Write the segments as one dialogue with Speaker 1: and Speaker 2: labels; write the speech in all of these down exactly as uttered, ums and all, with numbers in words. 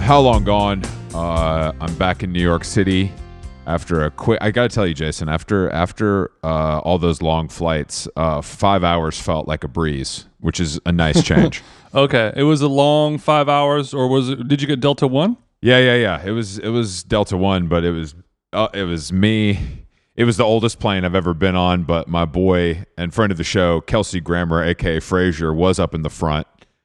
Speaker 1: How Long Gone? Uh, I'm back in New York City after a quick. I gotta tell you, Jason. After after uh, all those long flights, uh, five hours felt like a breeze, which is a nice change.
Speaker 2: Okay, it was a long five hours, or was it? Did you get Delta One?
Speaker 1: Yeah, yeah, yeah. It was it was Delta One, but it was uh, it was me. It was the oldest plane I've ever been on, but my boy and friend of the show, Kelsey Grammer, aka Frazier, was up in the front,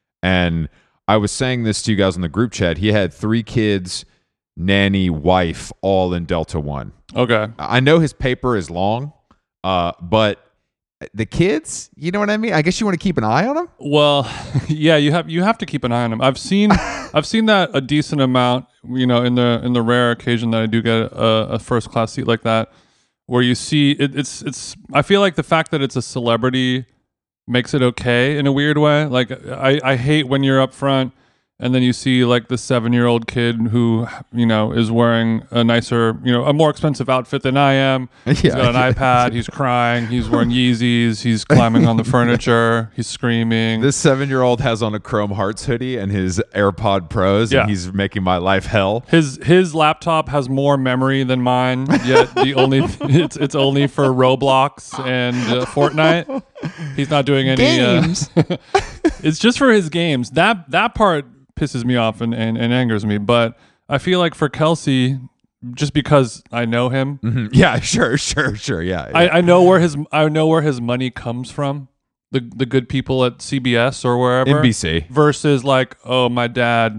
Speaker 1: and I was saying this to you guys in the group chat. He had three kids, nanny, wife, all in Delta One.
Speaker 2: Okay.
Speaker 1: I know his paper is long, uh, but the kids, you know what I mean? I guess you want to keep an eye on them?
Speaker 2: Well, yeah, you have you have to keep an eye on them. I've seen I've seen that a decent amount, you know, in the in the rare occasion that I do get a, a first class seat like that, where you see it, it's it's I feel like the fact that it's a celebrity makes it okay in a weird way. Like I, I hate when you're up front and then you see like the seven-year-old kid who, you know, is wearing a nicer, you know, a more expensive outfit than I am. He's
Speaker 1: Yeah.
Speaker 2: got an iPad. He's crying. He's wearing Yeezys. He's climbing on the furniture. He's screaming.
Speaker 1: This seven-year-old has on a Chrome Hearts hoodie and his AirPod Pros,
Speaker 2: Yeah.
Speaker 1: and he's making my life hell.
Speaker 2: His his laptop has more memory than mine. Yet the only it's it's only for Roblox and uh, Fortnite. He's not doing any
Speaker 1: Games.
Speaker 2: Uh, it's just for his games. That that part pisses me off and, and, and angers me. But I feel like for Kelsey, just because I know him,
Speaker 1: Mhm. Yeah, sure, sure, sure. Yeah, yeah.
Speaker 2: I, I know where his I know where his money comes from. The the good people at C B S or wherever.
Speaker 1: N B C.
Speaker 2: Versus like, oh, my dad,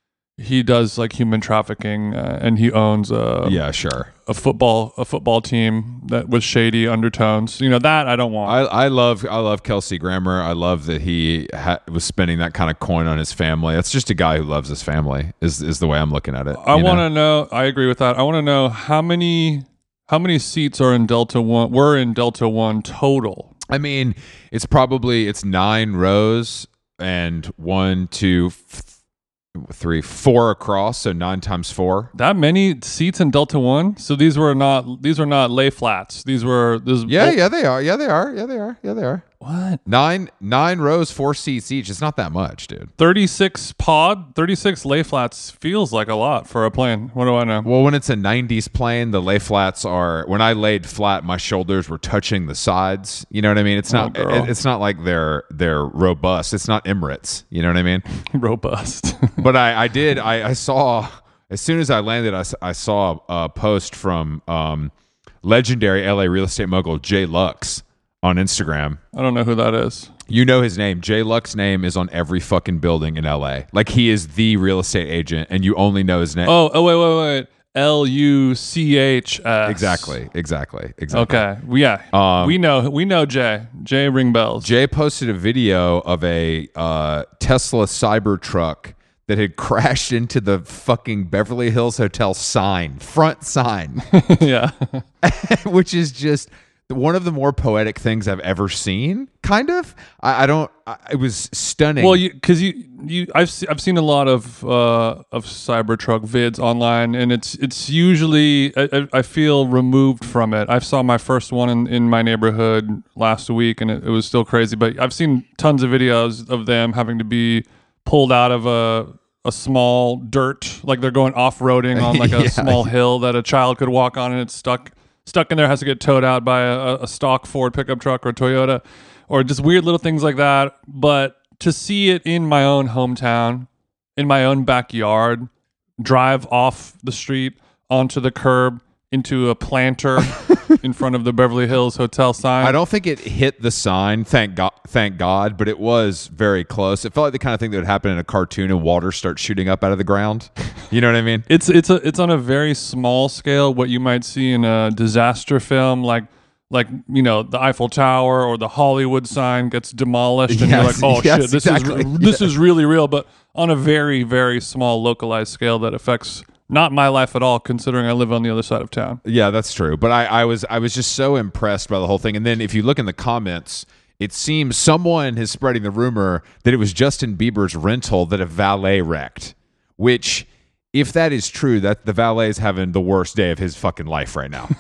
Speaker 2: he does like human trafficking uh, and he owns a
Speaker 1: Yeah, sure.
Speaker 2: a football a football team that with shady undertones. You know, that I don't want.
Speaker 1: I, I love I love Kelsey Grammer. I love that he ha- was spending that kind of coin on his family. That's just a guy who loves his family. Is is the way I'm looking at it.
Speaker 2: I
Speaker 1: you
Speaker 2: want
Speaker 1: know?
Speaker 2: to know. I agree with that. I want to know how many how many seats are in Delta One. We're in Delta One total.
Speaker 1: I mean, it's probably it's nine rows and one, two, f- three, four across. So nine times four.
Speaker 2: That many seats in Delta One. So these were not these were not lay flats. These were this.
Speaker 1: Yeah, yeah, they are. Yeah, they are. Yeah, they are. Yeah, they are.
Speaker 2: What?
Speaker 1: Nine nine rows, four seats each. It's not that much, dude.
Speaker 2: thirty-six pod, thirty-six lay flats feels like a lot for a plane. What do I know?
Speaker 1: Well, when it's a nineties plane, the lay flats are. When I laid flat, my shoulders were touching the sides. You know what I mean? It's not.
Speaker 2: Oh, girl.
Speaker 1: it- it's not like they're they're robust. It's not Emirates. You know what I mean?
Speaker 2: Robust.
Speaker 1: But I, I did. I, I saw as soon as I landed, I, s- I saw a post from um, legendary L A real estate mogul Jay Lux on Instagram.
Speaker 2: I don't know who that is.
Speaker 1: You know his name. Jay Lux's name is on every fucking building in L A. Like he is the real estate agent, and you only know his name.
Speaker 2: Oh, oh wait, wait, wait. L U C H S.
Speaker 1: Exactly, exactly, exactly.
Speaker 2: Okay. Well, yeah.
Speaker 1: Um,
Speaker 2: we know we know Jay. Jay ring bells.
Speaker 1: Jay posted a video of a uh, Tesla Cybertruck that had crashed into the fucking Beverly Hills Hotel sign, front sign,
Speaker 2: yeah.
Speaker 1: which is just one of the more poetic things I've ever seen. Kind of. I, I don't. I, it was stunning.
Speaker 2: Well, you because you you I've se- I've seen a lot of uh of Cybertruck vids online, and it's it's usually I, I- I feel removed from it. I saw my first one in, in my neighborhood last week, and it, it was still crazy. But I've seen tons of videos of them having to be pulled out of a a small dirt, like they're going off roading on like a
Speaker 1: Yeah.
Speaker 2: small hill that a child could walk on, and it's stuck stuck in there, has to get towed out by a, a stock Ford pickup truck or Toyota, or just weird little things like that. But to see it in my own hometown, in my own backyard, drive off the street onto the curb into a planter in front of the Beverly Hills Hotel sign.
Speaker 1: I don't think it hit the sign, thank God, thank God, but it was very close. It felt like the kind of thing that would happen in a cartoon and water starts shooting up out of the ground. You know what I mean?
Speaker 2: It's it's a it's on a very small scale, what you might see in a disaster film, like like you know the Eiffel Tower or the Hollywood sign gets demolished, and
Speaker 1: Yes,
Speaker 2: you're like, oh
Speaker 1: yes,
Speaker 2: shit, this
Speaker 1: exactly.
Speaker 2: is this is really real. But on a very very small localized scale that affects not my life at all, considering I live on the other side of town.
Speaker 1: Yeah, that's true. But I, I was I was just so impressed by the whole thing. And then if you look in the comments, it seems someone is spreading the rumor that it was Justin Bieber's rental that a valet wrecked, which, if that is true, that the valet is having the worst day of his fucking life right now.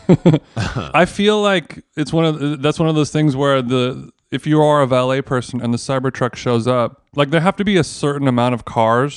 Speaker 2: I feel like it's one of the, that's one of those things where the if you are a valet person and the Cybertruck shows up, like there have to be a certain amount of cars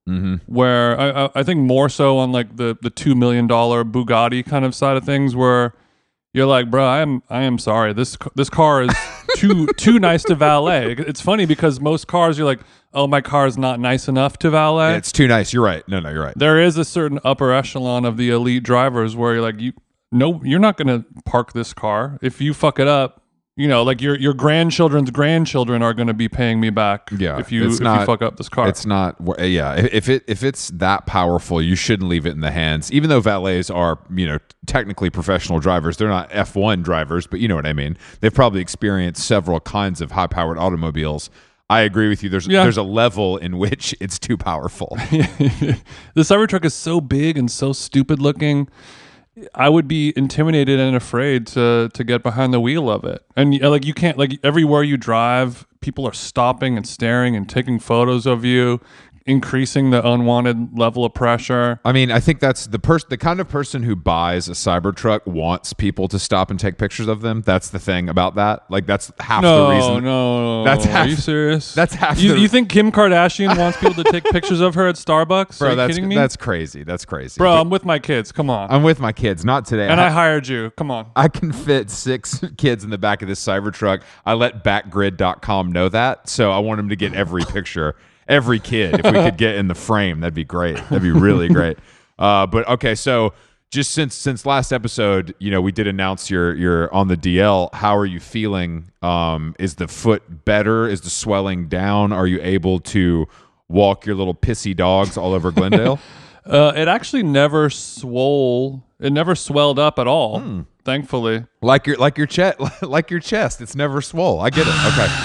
Speaker 1: Mm-hmm.
Speaker 2: where I, I I think more so on like the the two million dollar Bugatti kind of side of things, where you're like, bro, I am I am sorry, this this car is too too nice to valet. It's funny because most cars you're like, oh, my car is not nice enough to valet.
Speaker 1: Yeah, it's too nice. You're right. No, no, you're right.
Speaker 2: There is a certain upper echelon of the elite drivers where you're like, you no, you're not going to park this car. If you fuck it up, you know, like your your grandchildren's grandchildren are going to be paying me back.
Speaker 1: Yeah,
Speaker 2: if you
Speaker 1: it's
Speaker 2: if
Speaker 1: not-
Speaker 2: you fuck up this car.
Speaker 1: It's not. Yeah, if if it if it's that powerful, you shouldn't leave it in the hands. Even though valets are, you know, technically professional drivers, they're not F one drivers, but you know what I mean. They've probably experienced several kinds of high-powered automobiles. I agree with you. There's
Speaker 2: Yeah.
Speaker 1: there's a level in which it's too powerful.
Speaker 2: The Cybertruck is so big and so stupid looking. I would be intimidated and afraid to to get behind the wheel of it. And uh, like you can't like everywhere you drive, people are stopping and staring and taking photos of you, increasing the unwanted level of pressure.
Speaker 1: I mean, I think that's the person, the kind of person who buys a Cybertruck wants people to stop and take pictures of them. That's the thing about that. Like that's half
Speaker 2: No,
Speaker 1: the reason.
Speaker 2: no,
Speaker 1: That's half-
Speaker 2: Are you serious?
Speaker 1: that's half
Speaker 2: You,
Speaker 1: the-
Speaker 2: you think Kim Kardashian wants people to take pictures of her at Starbucks?
Speaker 1: Bro,
Speaker 2: are you
Speaker 1: that's
Speaker 2: kidding me?
Speaker 1: that's crazy. That's crazy.
Speaker 2: Bro, I'm with my kids. Come on.
Speaker 1: I'm with my kids. Not today.
Speaker 2: and
Speaker 1: I,
Speaker 2: I hired you. Come on.
Speaker 1: I can fit six kids in the back of this Cybertruck. I let backgrid dot com know that, so I want them to get every picture, every kid. If we could get in the frame, that'd be great. That'd be really great. Uh, but okay, so just since since last episode, you know, we did announce you're you're on the D L. How are you feeling? Um, is the foot better? Is the swelling down? Are you able to walk your little pissy dogs all over Glendale?
Speaker 2: Uh, it actually never swole. It never swelled up at all.
Speaker 1: Hmm.
Speaker 2: Thankfully.
Speaker 1: like your like your chest, like your chest. It's never swole. I get it. Okay.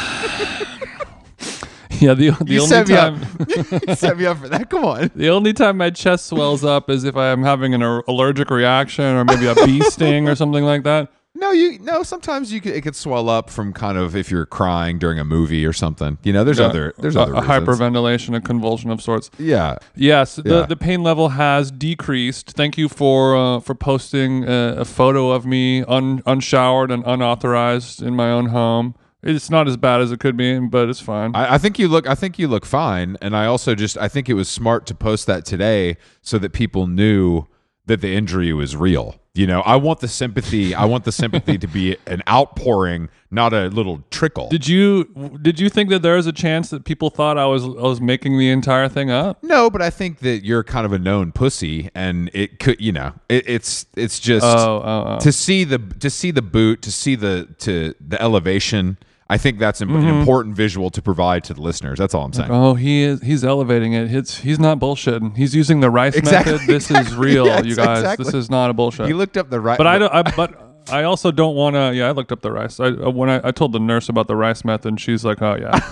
Speaker 2: Yeah. The the
Speaker 1: You
Speaker 2: only
Speaker 1: set me
Speaker 2: time
Speaker 1: up. You set me up for that. Come on.
Speaker 2: the only time my chest swells up is if I am having an a- allergic reaction or maybe a bee sting or something like that.
Speaker 1: No, you no. Sometimes you could, it could swell up from kind of if you're crying during a movie or something. You know, there's
Speaker 2: Yeah.
Speaker 1: other there's
Speaker 2: a,
Speaker 1: other
Speaker 2: a
Speaker 1: reasons.
Speaker 2: hyperventilation, a convulsion of sorts.
Speaker 1: Yeah.
Speaker 2: Yes, the,
Speaker 1: Yeah.
Speaker 2: the pain level has decreased. Thank you for uh, for posting a, a photo of me un, unshowered and unauthorized in my own home. It's not as bad as it could be, but it's fine.
Speaker 1: I, I think you look. I think you look fine. And I also just I think it was smart to post that today so that people knew that the injury was real. You know, I want the sympathy. I want the sympathy to be an outpouring, not a little trickle.
Speaker 2: Did you did you think that there was a chance that people thought I was I was making the entire thing up?
Speaker 1: No, but I think that you're kind of a known pussy, and it could, you know, it, it's it's just
Speaker 2: Oh, oh, oh.
Speaker 1: to see the to see the boot, to see the to the elevation. I think that's an
Speaker 2: Mm-hmm.
Speaker 1: important visual to provide to the listeners. That's all I'm saying.
Speaker 2: Oh, he is he's elevating it. It's he's not bullshitting. He's using the Rice
Speaker 1: Exactly,
Speaker 2: method. This
Speaker 1: exactly.
Speaker 2: is real,
Speaker 1: Yes,
Speaker 2: you guys.
Speaker 1: exactly.
Speaker 2: This is not a bullshit.
Speaker 1: He looked up the right,
Speaker 2: But I don't. I, but I also don't want to. Yeah, I looked up the rice. I uh, when I, I told the nurse about the rice method, and she's like, "Oh yeah,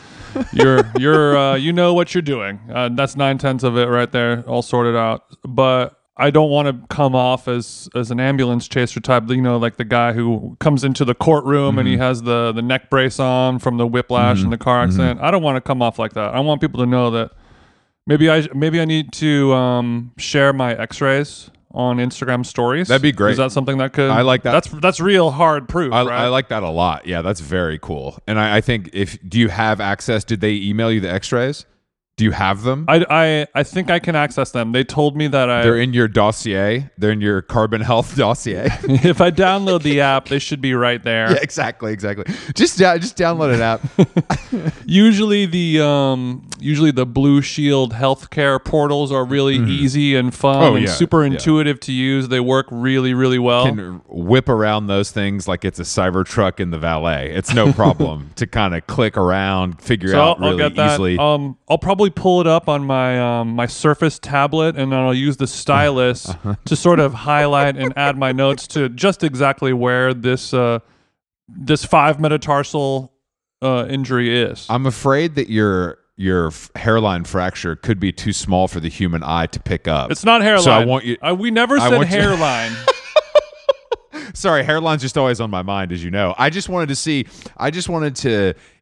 Speaker 2: you're you're uh, you know what you're doing. Uh, that's nine tenths of it right there, all sorted out." But I don't want to come off as as an ambulance chaser type. You know, like the guy who comes into the courtroom
Speaker 1: Mm-hmm.
Speaker 2: and he has the the neck brace on from the whiplash and the car
Speaker 1: Mm-hmm.
Speaker 2: accident. I don't want to come off like that. I want people to know that. Maybe I maybe I need to um, share my X-rays on Instagram stories.
Speaker 1: That'd be great.
Speaker 2: Is that something that could?
Speaker 1: I like that.
Speaker 2: That's that's real hard proof.
Speaker 1: I,
Speaker 2: right?
Speaker 1: I like that a lot. Yeah, that's very cool. And I, I think if do you have access? Did they email you the X-rays? Do you have them?
Speaker 2: I, I I think I can access them. They told me that I
Speaker 1: They're in your dossier. They're in your carbon health dossier.
Speaker 2: if I download the app, they should be right there.
Speaker 1: Yeah, exactly, exactly. Just uh, just download an app.
Speaker 2: Usually the um usually the Blue Shield healthcare portals are really easy and fun
Speaker 1: Oh,
Speaker 2: and
Speaker 1: yeah,
Speaker 2: super
Speaker 1: yeah.
Speaker 2: intuitive to use. They work really really well.
Speaker 1: Can whip around those things like it's a Cybertruck in the valet. It's no problem to kind of click around, figure
Speaker 2: So
Speaker 1: out
Speaker 2: I'll, I'll
Speaker 1: really
Speaker 2: get that.
Speaker 1: easily.
Speaker 2: Um, I'll probably pull it up on my um, my Surface tablet, and then I'll use the stylus to sort of highlight and add my notes to just exactly where this uh, this five metatarsal uh, injury is.
Speaker 1: I'm afraid that your your f- hairline fracture could be too small for the human eye to pick up.
Speaker 2: It's not hairline.
Speaker 1: So I want you-
Speaker 2: Uh, we never
Speaker 1: I
Speaker 2: said
Speaker 1: want you-
Speaker 2: hairline.
Speaker 1: Sorry, hairline's just always on my mind, as you know. I just wanted to see. I just wanted to.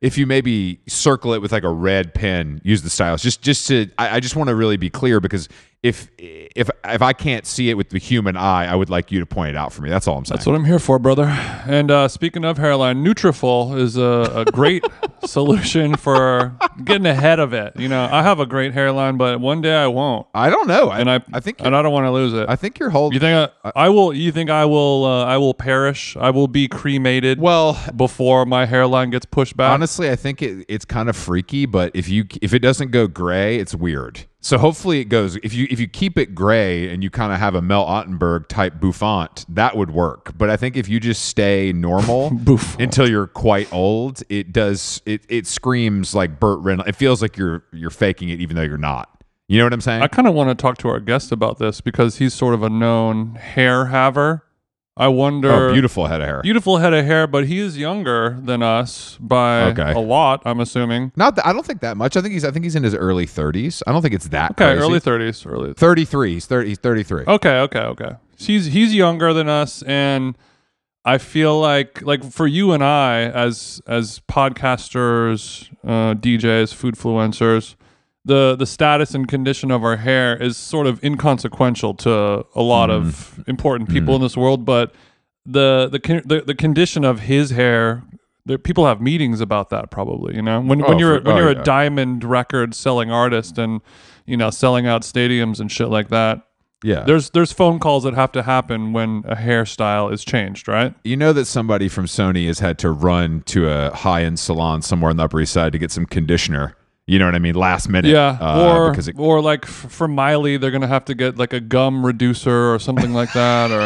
Speaker 1: if you maybe circle it with like a red pen, use the stylus. Just just to I, I just want to really be clear, because if if if I can't see it with the human eye, I would like you to point it out for me. That's all I'm saying.
Speaker 2: That's what I'm here for, brother. And uh, speaking of hairline, Nutrafol is a, a great solution for getting ahead of it. You know, I have a great hairline, but one day I won't.
Speaker 1: I don't know.
Speaker 2: And
Speaker 1: I
Speaker 2: I,
Speaker 1: I think
Speaker 2: and I don't want to lose it.
Speaker 1: I think you're holding.
Speaker 2: You think I, I will? You think I will? Uh, I will perish. I will be cremated.
Speaker 1: Well,
Speaker 2: before my hairline gets pushed back.
Speaker 1: Honestly, I think it, it's kind of freaky. But if you if it doesn't go gray, it's weird. So hopefully it goes. If you if you keep it gray and you kind of have a Mel Ottenberg type bouffant, that would work. But I think if you just stay normal until you're quite old, it does. It it screams like Burt Reynolds. It feels like you're you're faking it, even though you're not. You know what I'm saying?
Speaker 2: I kind of want to talk to our guest about this because he's sort of a known hair haver. I wonder.
Speaker 1: Oh, beautiful head of hair.
Speaker 2: Beautiful head of hair, but he is younger than us by
Speaker 1: Okay.
Speaker 2: a lot. I'm assuming.
Speaker 1: Not that I don't think that much. I think he's I think he's in his early thirties. I don't think it's that
Speaker 2: Okay,
Speaker 1: crazy.
Speaker 2: early thirties, early.
Speaker 1: thirty-three. He's thirty. He's thirty-three.
Speaker 2: Okay, okay, okay. He's he's younger than us, and I feel like like for you and I as as podcasters, uh, D Js, food influencers, the the status and condition of our hair is sort of inconsequential to a lot mm. of important people mm. in this world. But the the the, the condition of his hair, there, people have meetings about that probably. You know, when
Speaker 1: oh,
Speaker 2: when you're
Speaker 1: for,
Speaker 2: when
Speaker 1: oh,
Speaker 2: you're
Speaker 1: yeah.
Speaker 2: a diamond record selling artist and you know selling out stadiums and shit like that.
Speaker 1: Yeah.
Speaker 2: There's there's phone calls that have to happen when a hairstyle is changed, right?
Speaker 1: You know that somebody from Sony has had to run to a high-end salon somewhere on the Upper East Side to get some conditioner. You know what I mean? Last minute.
Speaker 2: Yeah.
Speaker 1: Uh,
Speaker 2: or
Speaker 1: because it,
Speaker 2: or like f- for Miley, they're gonna have to get like a gum reducer or something like that. Or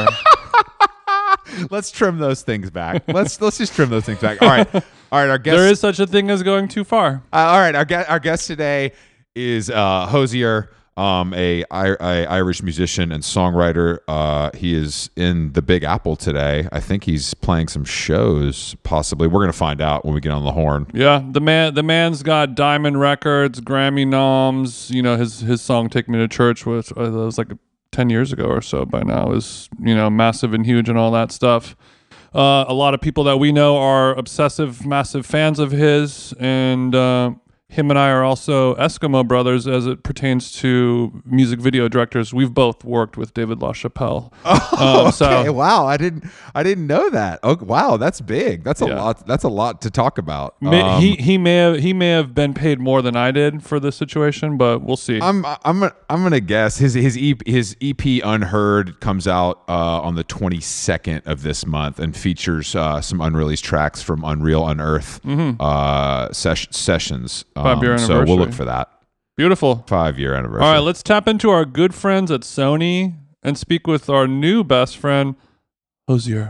Speaker 1: let's trim those things back. Let's let's just trim those things back. All right. All right. Our guest.
Speaker 2: There is such a thing as going too far.
Speaker 1: Uh, all right. Our guest our guest today is uh, Hozier. Um, a, a, a Irish musician and songwriter. Uh, he is in the Big Apple today. I think he's playing some shows. Possibly, we're gonna find out when we get on the horn.
Speaker 2: Yeah, the man, the man's got diamond records, Grammy noms. You know, his his song "Take Me to Church," which uh, was like ten years ago or so by now, is you know massive and huge and all that stuff. Uh, a lot of people that we know are obsessive, massive fans of his, and. Uh, Him and I are also Eskimo brothers as it pertains to music video directors. We've both worked with David LaChapelle.
Speaker 1: Oh,
Speaker 2: um, so,
Speaker 1: okay. Wow, I didn't, I didn't know that. Oh, wow, that's big. That's a
Speaker 2: Yeah.
Speaker 1: lot. That's a lot to talk about.
Speaker 2: May,
Speaker 1: Um,
Speaker 2: he he may have he may have been paid more than I did for this situation, but we'll see.
Speaker 1: I'm, I'm, I'm gonna guess his his E P, his E P Unheard comes out uh, on the twenty-second of this month and features uh, some unreleased tracks from Unreal Unearth
Speaker 2: mm-hmm.
Speaker 1: uh, ses- sessions.
Speaker 2: Five year
Speaker 1: Um,
Speaker 2: anniversary.
Speaker 1: So we'll look for that.
Speaker 2: Beautiful.
Speaker 1: Five year anniversary.
Speaker 2: All right, let's tap into our good friends at Sony and speak with our new best friend, Hozier.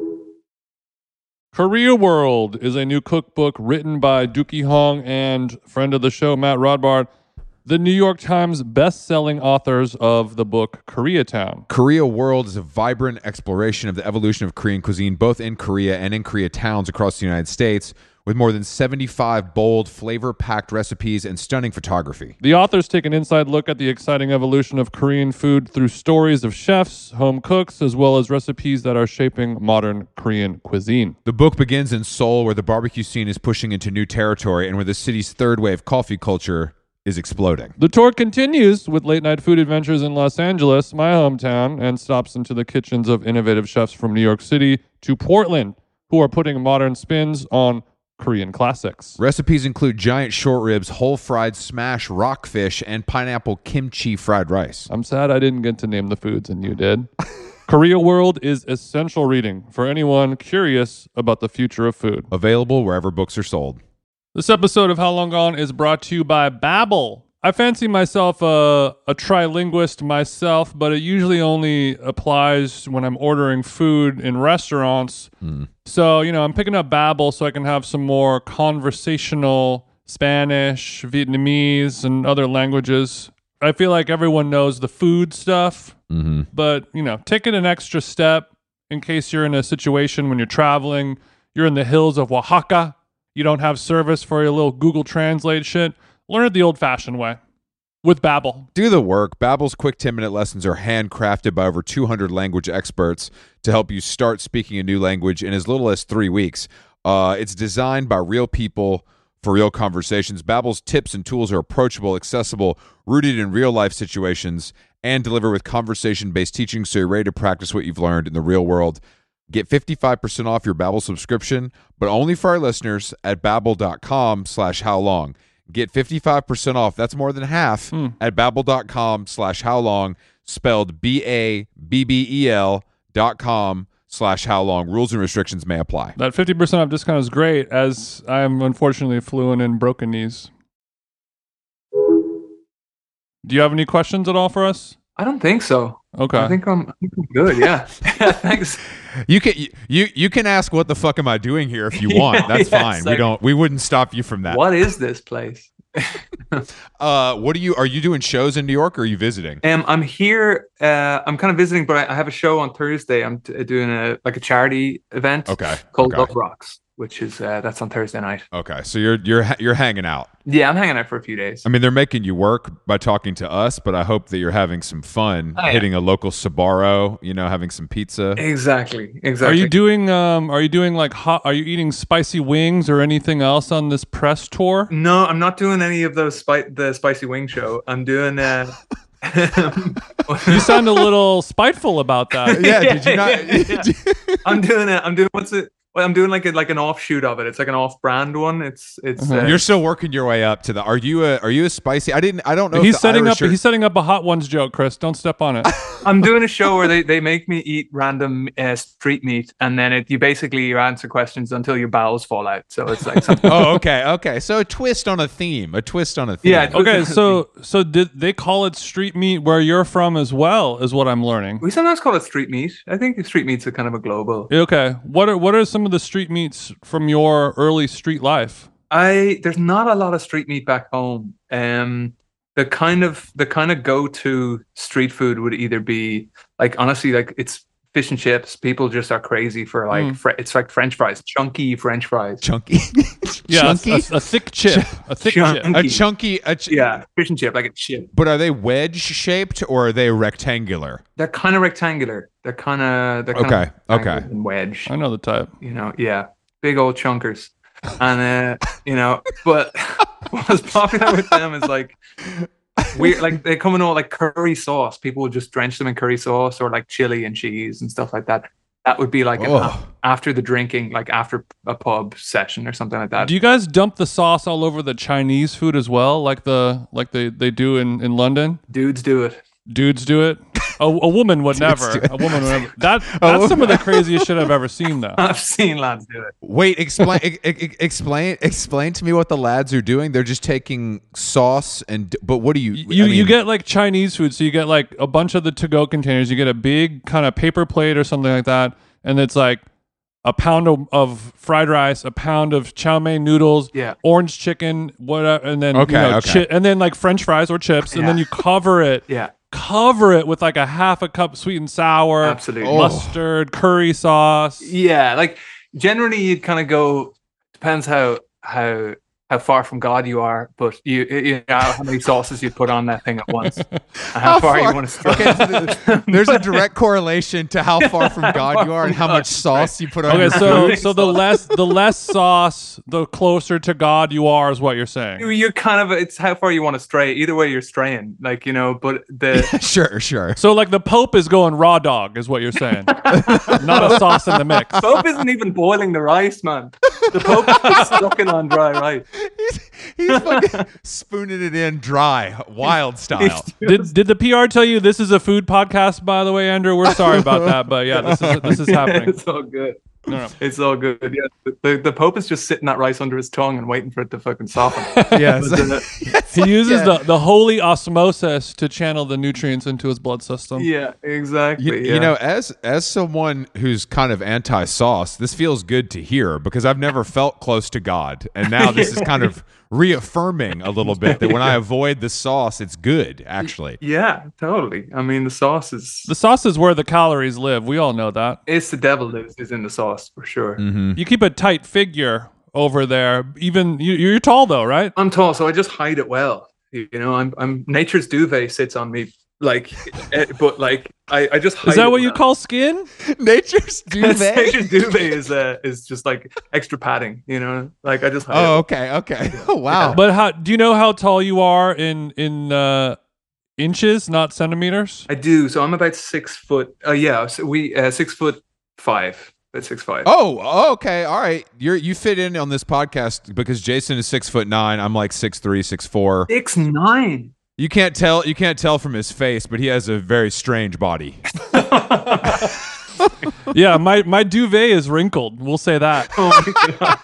Speaker 2: Korea World is a new cookbook written by Dookie Hong and friend of the show, Matt Rodbard, the New York Times best-selling authors of the book Koreatown.
Speaker 1: Korea World is a vibrant exploration of the evolution of Korean cuisine, both in Korea and in Korea towns across the United States, with more than seventy-five bold, flavor-packed recipes and stunning photography.
Speaker 2: The authors take an inside look at the exciting evolution of Korean food through stories of chefs, home cooks, as well as recipes that are shaping modern Korean cuisine.
Speaker 1: The book begins in Seoul, where the barbecue scene is pushing into new territory and where the city's third wave coffee culture is exploding.
Speaker 2: The tour continues with late-night food adventures in Los Angeles, my hometown, and stops into the kitchens of innovative chefs from New York City to Portland, who are putting modern spins on Korean classics.
Speaker 1: Recipes include giant short ribs, whole fried smash rockfish, and pineapple kimchi fried rice.
Speaker 2: I'm sad I didn't get to name the foods and you did. Korea World is essential reading for anyone curious about the future of food.
Speaker 1: Available wherever books are sold.
Speaker 2: This episode of How Long Gone is brought to you by Babbel. I fancy myself a, a trilinguist myself, but it usually only applies when I'm ordering food in restaurants.
Speaker 1: Mm.
Speaker 2: So, you know, I'm picking up Babbel so I can have some more conversational Spanish, Vietnamese, and other languages. I feel like everyone knows the food stuff,
Speaker 1: Mm-hmm.
Speaker 2: but, you know, take it an extra step in case you're in a situation when you're traveling, you're in the hills of Oaxaca, you don't have service for your little Google Translate shit. Learn it the old-fashioned way with Babbel.
Speaker 1: Do the work. Babbel's quick ten-minute lessons are handcrafted by over two hundred language experts to help you start speaking a new language in as little as three weeks. Uh, it's designed by real people for real conversations. Babbel's tips and tools are approachable, accessible, rooted in real-life situations, and deliver with conversation-based teaching so you're ready to practice what you've learned in the real world. Get fifty-five percent off your Babbel subscription, but only for our listeners at babbel.com slash how long. Get fifty-five percent off. That's more than half mm. at babbel.com slash how long, spelled B A B B E L dot com slash how long. Rules and restrictions may apply.
Speaker 2: That fifty percent off discount is great, as I am unfortunately fluent in broken knees. Do you have any questions at all for us?
Speaker 3: I don't think so.
Speaker 2: Okay.
Speaker 3: I think I'm, I think I'm good. Yeah. Thanks.
Speaker 1: You can you you can ask what the fuck am I doing here if you want. That's yeah, fine. Like, we don't we wouldn't stop you from that.
Speaker 3: What is this place?
Speaker 1: uh, what are you? Are you doing shows in New York, or are you visiting?
Speaker 3: Um, I'm here. Uh, I'm kind of visiting, but I, I have a show on Thursday. I'm t- doing a like a charity event.
Speaker 1: Okay.
Speaker 3: Called
Speaker 1: okay.
Speaker 3: Love Rocks, which is uh, that's on Thursday night.
Speaker 1: Okay, so you're you're you're hanging out.
Speaker 3: Yeah, I'm hanging out for a few days.
Speaker 1: I mean, they're making you work by talking to us, but I hope that you're having some fun, oh, yeah. hitting a local Sbarro, you know, having some pizza.
Speaker 3: Exactly, exactly.
Speaker 2: Are you doing? Um, are you doing like hot? Are you eating spicy wings or anything else on this press tour?
Speaker 3: No, I'm not doing any of those. Spi- the spicy wing show. I'm doing. Uh,
Speaker 2: you sound a little spiteful about that.
Speaker 1: Yeah, did you not?
Speaker 3: Yeah, yeah. I'm doing it. I'm doing what's it? Well, I'm doing like a, like an offshoot of it. It's like an off-brand one. It's it's. Uh,
Speaker 1: You're still working your way up to the. Are you a Are you a spicy? I didn't. I don't know.
Speaker 2: He's
Speaker 1: if the
Speaker 2: setting
Speaker 1: Irish
Speaker 2: up.
Speaker 1: are...
Speaker 2: He's setting up a hot ones joke, Chris. Don't step on it.
Speaker 3: I'm doing a show where they, they make me eat random uh, street meat, and then it you basically you answer questions until your bowels fall out. So it's like something.
Speaker 1: Oh, okay, okay. So a twist on a theme. A twist on a theme.
Speaker 3: Yeah.
Speaker 2: Okay. So so did they call it street meat where you're from as well? Is what I'm learning.
Speaker 3: We sometimes call it street meat. I think street meat's a kind of a global.
Speaker 2: Okay. What are what are some of the street meats from your early street life?
Speaker 3: I there's not a lot of street meat back home. Um, the kind of the kind of go-to street food would either be like honestly like it's fish and chips. People just are crazy for like mm. fr- it's like French fries, chunky French fries,
Speaker 1: chunky,
Speaker 2: yeah,
Speaker 1: chunky?
Speaker 2: A, a, a thick chip, a thick
Speaker 3: chunky.
Speaker 2: chip,
Speaker 1: a chunky, a ch-
Speaker 3: yeah, fish and chip like a chip.
Speaker 1: But are they wedge shaped or are they rectangular?
Speaker 3: They're kind of rectangular. They're kind of they're kind
Speaker 1: okay,
Speaker 3: of
Speaker 1: okay,
Speaker 3: and wedge.
Speaker 2: I know the type.
Speaker 3: You know, yeah, big old chunkers, and uh, you know, but what's popular with them is like. Weird, like they come in all like curry sauce. People would just drench them in curry sauce or like chili and cheese and stuff like that. That would be like an,
Speaker 1: oh.
Speaker 3: after the drinking, like after a pub session or something like that.
Speaker 2: Do you guys dump the sauce all over the Chinese food as well, like the like they, they do in, in London?
Speaker 3: Dudes do it.
Speaker 2: Dudes do it. A, a woman would never. A woman would never. That that's some of the craziest shit I've ever seen, though.
Speaker 3: I've seen lads do it.
Speaker 1: Wait, explain, e- e- explain, explain to me what the lads are doing. They're just taking sauce and. But what do you?
Speaker 2: You
Speaker 1: I mean,
Speaker 2: you get like Chinese food, so you get like a bunch of the to-go containers. You get a big kind of paper plate or something like that, and it's like a pound of, of fried rice, a pound of chow mein noodles,
Speaker 3: yeah.
Speaker 2: orange chicken, whatever, and then
Speaker 1: okay,
Speaker 2: you know,
Speaker 1: okay.
Speaker 2: chi- and then like French fries or chips,
Speaker 3: yeah.
Speaker 2: and then you cover it.
Speaker 3: Yeah.
Speaker 2: Cover it with like a half a cup sweet and sour,
Speaker 3: absolutely,
Speaker 2: mustard, curry sauce.
Speaker 3: Yeah, like generally you'd kind of go. Depends how how how far from God you are, but you you know how many sauces you put on that thing at once, and how, how far, far you want to stretch.
Speaker 1: Okay, so there's a direct correlation to how far from God you are and how much sauce you put on.
Speaker 2: Okay,
Speaker 1: your
Speaker 2: so
Speaker 1: food.
Speaker 2: so the less the less sauce, the closer to God you are, is what you're saying.
Speaker 3: You're kind of it's how far you want to stray. Either way, you're straying, like you know. But the
Speaker 1: yeah, sure, sure.
Speaker 2: So like the Pope is going raw dog, is what you're saying. Not a sauce in the mix.
Speaker 3: Pope isn't even boiling the rice, man. The Pope is sucking on dry rice.
Speaker 1: He's, he's fucking spooning it in dry, wild style.
Speaker 2: Did did the P R tell you this is a food podcast? By the way, Andrew, we're sorry about that, but yeah, this is this is happening.
Speaker 3: It's all good.
Speaker 2: No, no.
Speaker 3: It's all good. Yeah, the, the Pope is just sitting that rice under his tongue and waiting for it to fucking soften.
Speaker 1: Yes.
Speaker 3: But, uh,
Speaker 1: yes.
Speaker 2: He uses
Speaker 1: yeah.
Speaker 2: the, the holy osmosis to channel the nutrients into his blood system.
Speaker 3: Yeah, exactly.
Speaker 1: You,
Speaker 3: yeah.
Speaker 1: you know, as as someone who's kind of anti-sauce, this feels good to hear because I've never felt close to God, and now this is kind of reaffirming a little bit that when I avoid the sauce, it's good. Actually,
Speaker 3: yeah, totally. I mean, the sauce is
Speaker 2: the sauce is where the calories live. We all know that.
Speaker 3: It's the devil that is in the sauce for sure.
Speaker 1: Mm-hmm.
Speaker 2: You keep a tight figure over there. Even you, you're tall though, right?
Speaker 3: I'm tall, so I just hide it well. You, you know, I'm I'm nature's duvet sits on me like, but like I, I just
Speaker 2: Is that what you call skin?
Speaker 1: Nature's duvet.
Speaker 3: Nature's duvet is uh, is just like extra padding, you know. Like I just hide
Speaker 1: Oh,
Speaker 3: it.
Speaker 1: okay, okay. Oh, wow.
Speaker 2: But how do you know how tall you are in in uh, inches, not centimeters?
Speaker 3: I do. So I'm about six foot. Uh, yeah, so we uh, six foot five. At six five.
Speaker 1: Oh, okay, all right. You're you fit in on this podcast because Jason is six foot nine. I'm like six three, six four.
Speaker 3: Six nine.
Speaker 1: You can't tell. You can't tell from his face, but he has a very strange body.
Speaker 2: Yeah, my my duvet is wrinkled. We'll say that.
Speaker 3: Oh my god.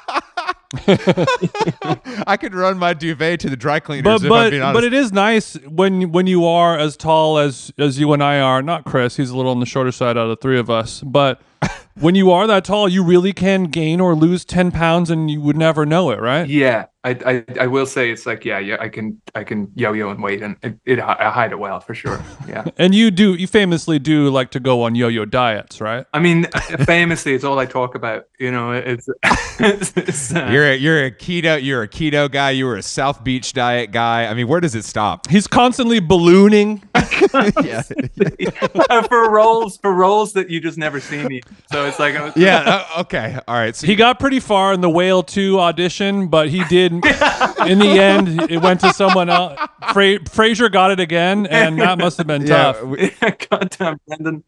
Speaker 1: I could run my duvet to the dry cleaners.
Speaker 2: But
Speaker 1: if I'm
Speaker 2: but
Speaker 1: being honest.
Speaker 2: but it is nice when when you are as tall as as you and I are. Not Chris. He's a little on the shorter side out of the three of us. But when you are that tall, you really can gain or lose ten pounds, and you would never know it, right?
Speaker 3: Yeah, I, I I will say it's like yeah yeah I can I can yo-yo and weight and it, it I hide it well for sure. Yeah.
Speaker 2: And you do you famously do like to go on yo-yo diets, right?
Speaker 3: I mean, famously, it's all I talk about. You know, it's, it's, it's uh,
Speaker 1: You're a, you're a keto you're a keto guy. You were a South Beach diet guy. I mean, where does it stop?
Speaker 2: He's constantly ballooning.
Speaker 1: yeah,
Speaker 3: for roles for roles that you just never see me. So it's like uh,
Speaker 1: yeah. Uh, okay, all right. So
Speaker 2: He got pretty far in the Whale two audition, but he did. In the end, it went to someone else. Fra- Frasier got it again, and that must have been
Speaker 1: yeah,
Speaker 2: tough.
Speaker 1: we-
Speaker 3: goddamn Brendan.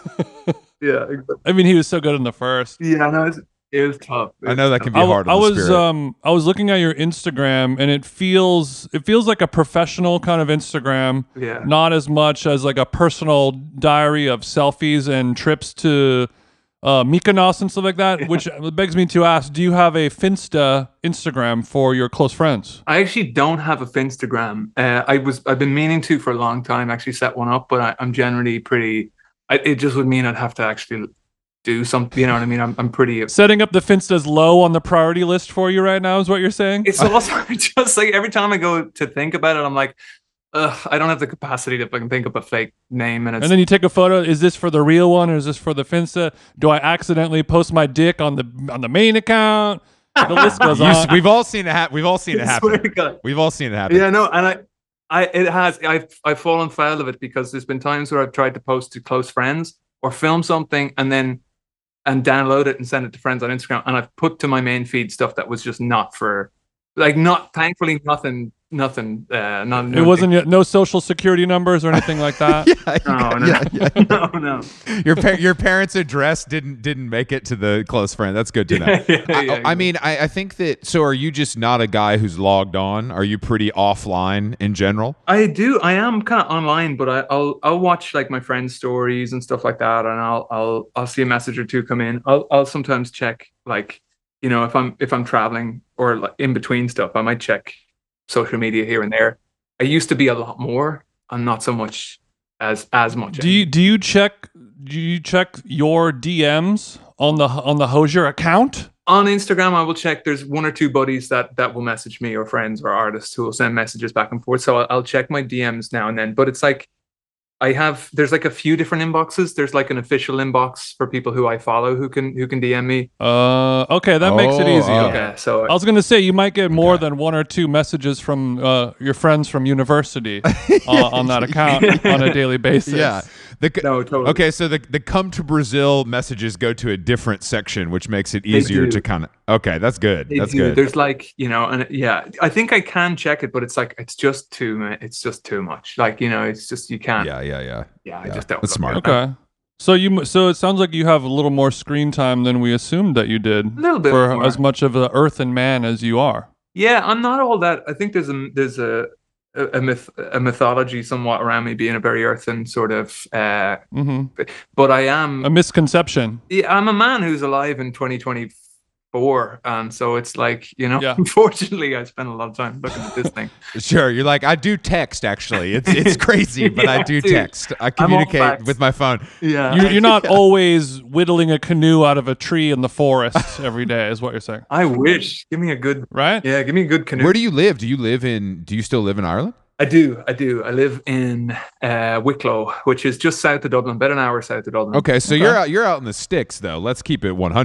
Speaker 3: Yeah, exactly.
Speaker 2: I mean, he was so good in the first.
Speaker 3: Yeah, no, it's, it was tough. It
Speaker 1: I know
Speaker 3: was
Speaker 1: that
Speaker 3: tough.
Speaker 1: can be
Speaker 2: I,
Speaker 1: hard.
Speaker 2: I
Speaker 1: On the
Speaker 2: was
Speaker 1: spirit.
Speaker 2: um I was looking at your Instagram, and it feels it feels like a professional kind of Instagram,
Speaker 3: Yeah.
Speaker 2: not as much as like a personal diary of selfies and trips to uh, Mykonos and stuff like that. Which begs me to ask: do you have a Finsta Instagram for your close friends?
Speaker 3: I actually don't have a Finstagram. Uh, I was I've been meaning to for a long time. Actually, set one up, but I, I'm generally pretty. I, it just would mean I'd have to actually do something. You know what I mean? I'm I'm pretty.
Speaker 2: Setting up the Finstas low on the priority list for you right now is what you're saying.
Speaker 3: It's also just like every time I go to think about it, I'm like, ugh, I don't have the capacity to fucking think up a fake name, and it's
Speaker 2: And then you take a photo. Is this for the real one, or is this for the Finsta? Do I accidentally post my dick on the on the main account? The list goes
Speaker 1: You s-
Speaker 2: on.
Speaker 1: we've all seen it. Ha- we've all seen it
Speaker 3: I swear
Speaker 1: happen.
Speaker 3: to God.
Speaker 1: We've all seen it happen.
Speaker 3: Yeah, no, and I, I, it has. I've, I've fallen foul of it because there's been times where I've tried to post to close friends or film something and then, and download it and send it to friends on Instagram, and I've put to my main feed stuff that was just not for, like, not. Thankfully, nothing, nothing. Uh, not.
Speaker 2: It wasn't yet- no social security numbers or anything like that.
Speaker 1: Yeah,
Speaker 3: No, no,
Speaker 1: yeah, yeah.
Speaker 3: no, no.
Speaker 1: Your pa- your parents' address didn't didn't make it to the close friend. That's good to know.
Speaker 3: Yeah, yeah,
Speaker 1: I,
Speaker 3: yeah,
Speaker 1: I mean, I, I think that. So, are you just not a guy who's logged on? Are you pretty offline in general?
Speaker 3: I do. I am kind of online, but I, I'll I'll watch like my friends' stories and stuff like that, and I'll I'll I'll see a message or two come in. I'll I'll sometimes check, like, you know, if I'm if I'm traveling or like in between stuff, I might check social media here and there. I used to be a lot more, and not so much as as much.
Speaker 2: Do you do you check do you check your D Ms on the on the Hosier account?
Speaker 3: On Instagram, I will check. There's one or two buddies that that will message me, or friends or artists who will send messages back and forth. So I'll, I'll check my D Ms now and then. But it's like I have. There's like a few different inboxes. There's like an official inbox for people who I follow who can who can D M me.
Speaker 2: Uh, okay, that makes it
Speaker 1: Oh,
Speaker 2: easy.
Speaker 1: oh.
Speaker 3: Okay, so
Speaker 2: I was gonna say you might get more than one or two messages from uh, your friends from university uh, on that account on a daily basis.
Speaker 1: Yeah. The,
Speaker 3: no, totally.
Speaker 1: Okay, so the the come to Brazil messages go to a different section, which makes it easier
Speaker 3: do.
Speaker 1: to kind of. Okay, that's good.
Speaker 3: They
Speaker 1: That's
Speaker 3: do.
Speaker 1: good.
Speaker 3: There's like, you know, and yeah, I think I can check it, but it's like it's just too ma- it's just too much. Like, you know, it's just you can't.
Speaker 1: Yeah, yeah, yeah.
Speaker 3: Yeah, I
Speaker 1: Yeah,
Speaker 3: just don't.
Speaker 1: that's
Speaker 3: look
Speaker 1: smart.
Speaker 3: at it.
Speaker 2: Okay. So you so it sounds like you have a little more screen time than we assumed that you did.
Speaker 3: A little bit
Speaker 2: for
Speaker 3: more.
Speaker 2: as much of an earthen man as you are.
Speaker 3: Yeah, I'm not all that. I think there's a there's a a, a myth a mythology somewhat around me being a very earthen sort of. Uh,
Speaker 2: hmm
Speaker 3: but I am.
Speaker 2: A misconception.
Speaker 3: Yeah, I'm a man who's alive in twenty twenty-four, and so it's like, you know.
Speaker 2: Yeah.
Speaker 3: Unfortunately, I spend a lot of time looking at this thing.
Speaker 1: Sure, you're like I do text. Actually, it's it's crazy, but I
Speaker 3: Yeah,
Speaker 1: do
Speaker 3: dude.
Speaker 1: text. I
Speaker 3: all
Speaker 1: communicate
Speaker 3: facts.
Speaker 1: with my phone.
Speaker 3: Yeah,
Speaker 2: You, you're not always whittling a canoe out of a tree in the forest every day, is what you're saying,
Speaker 3: I wish. Give me a good.
Speaker 2: right?
Speaker 3: Yeah, give me a good canoe.
Speaker 1: Where do you live? Do you live in? Do you still live in Ireland?
Speaker 3: I do, I do. I live in uh, Wicklow, which is just south of Dublin, about an hour south of Dublin.
Speaker 1: Okay, so
Speaker 2: Okay.
Speaker 1: you're out. You're out in the sticks, though. Let's keep it one hundred.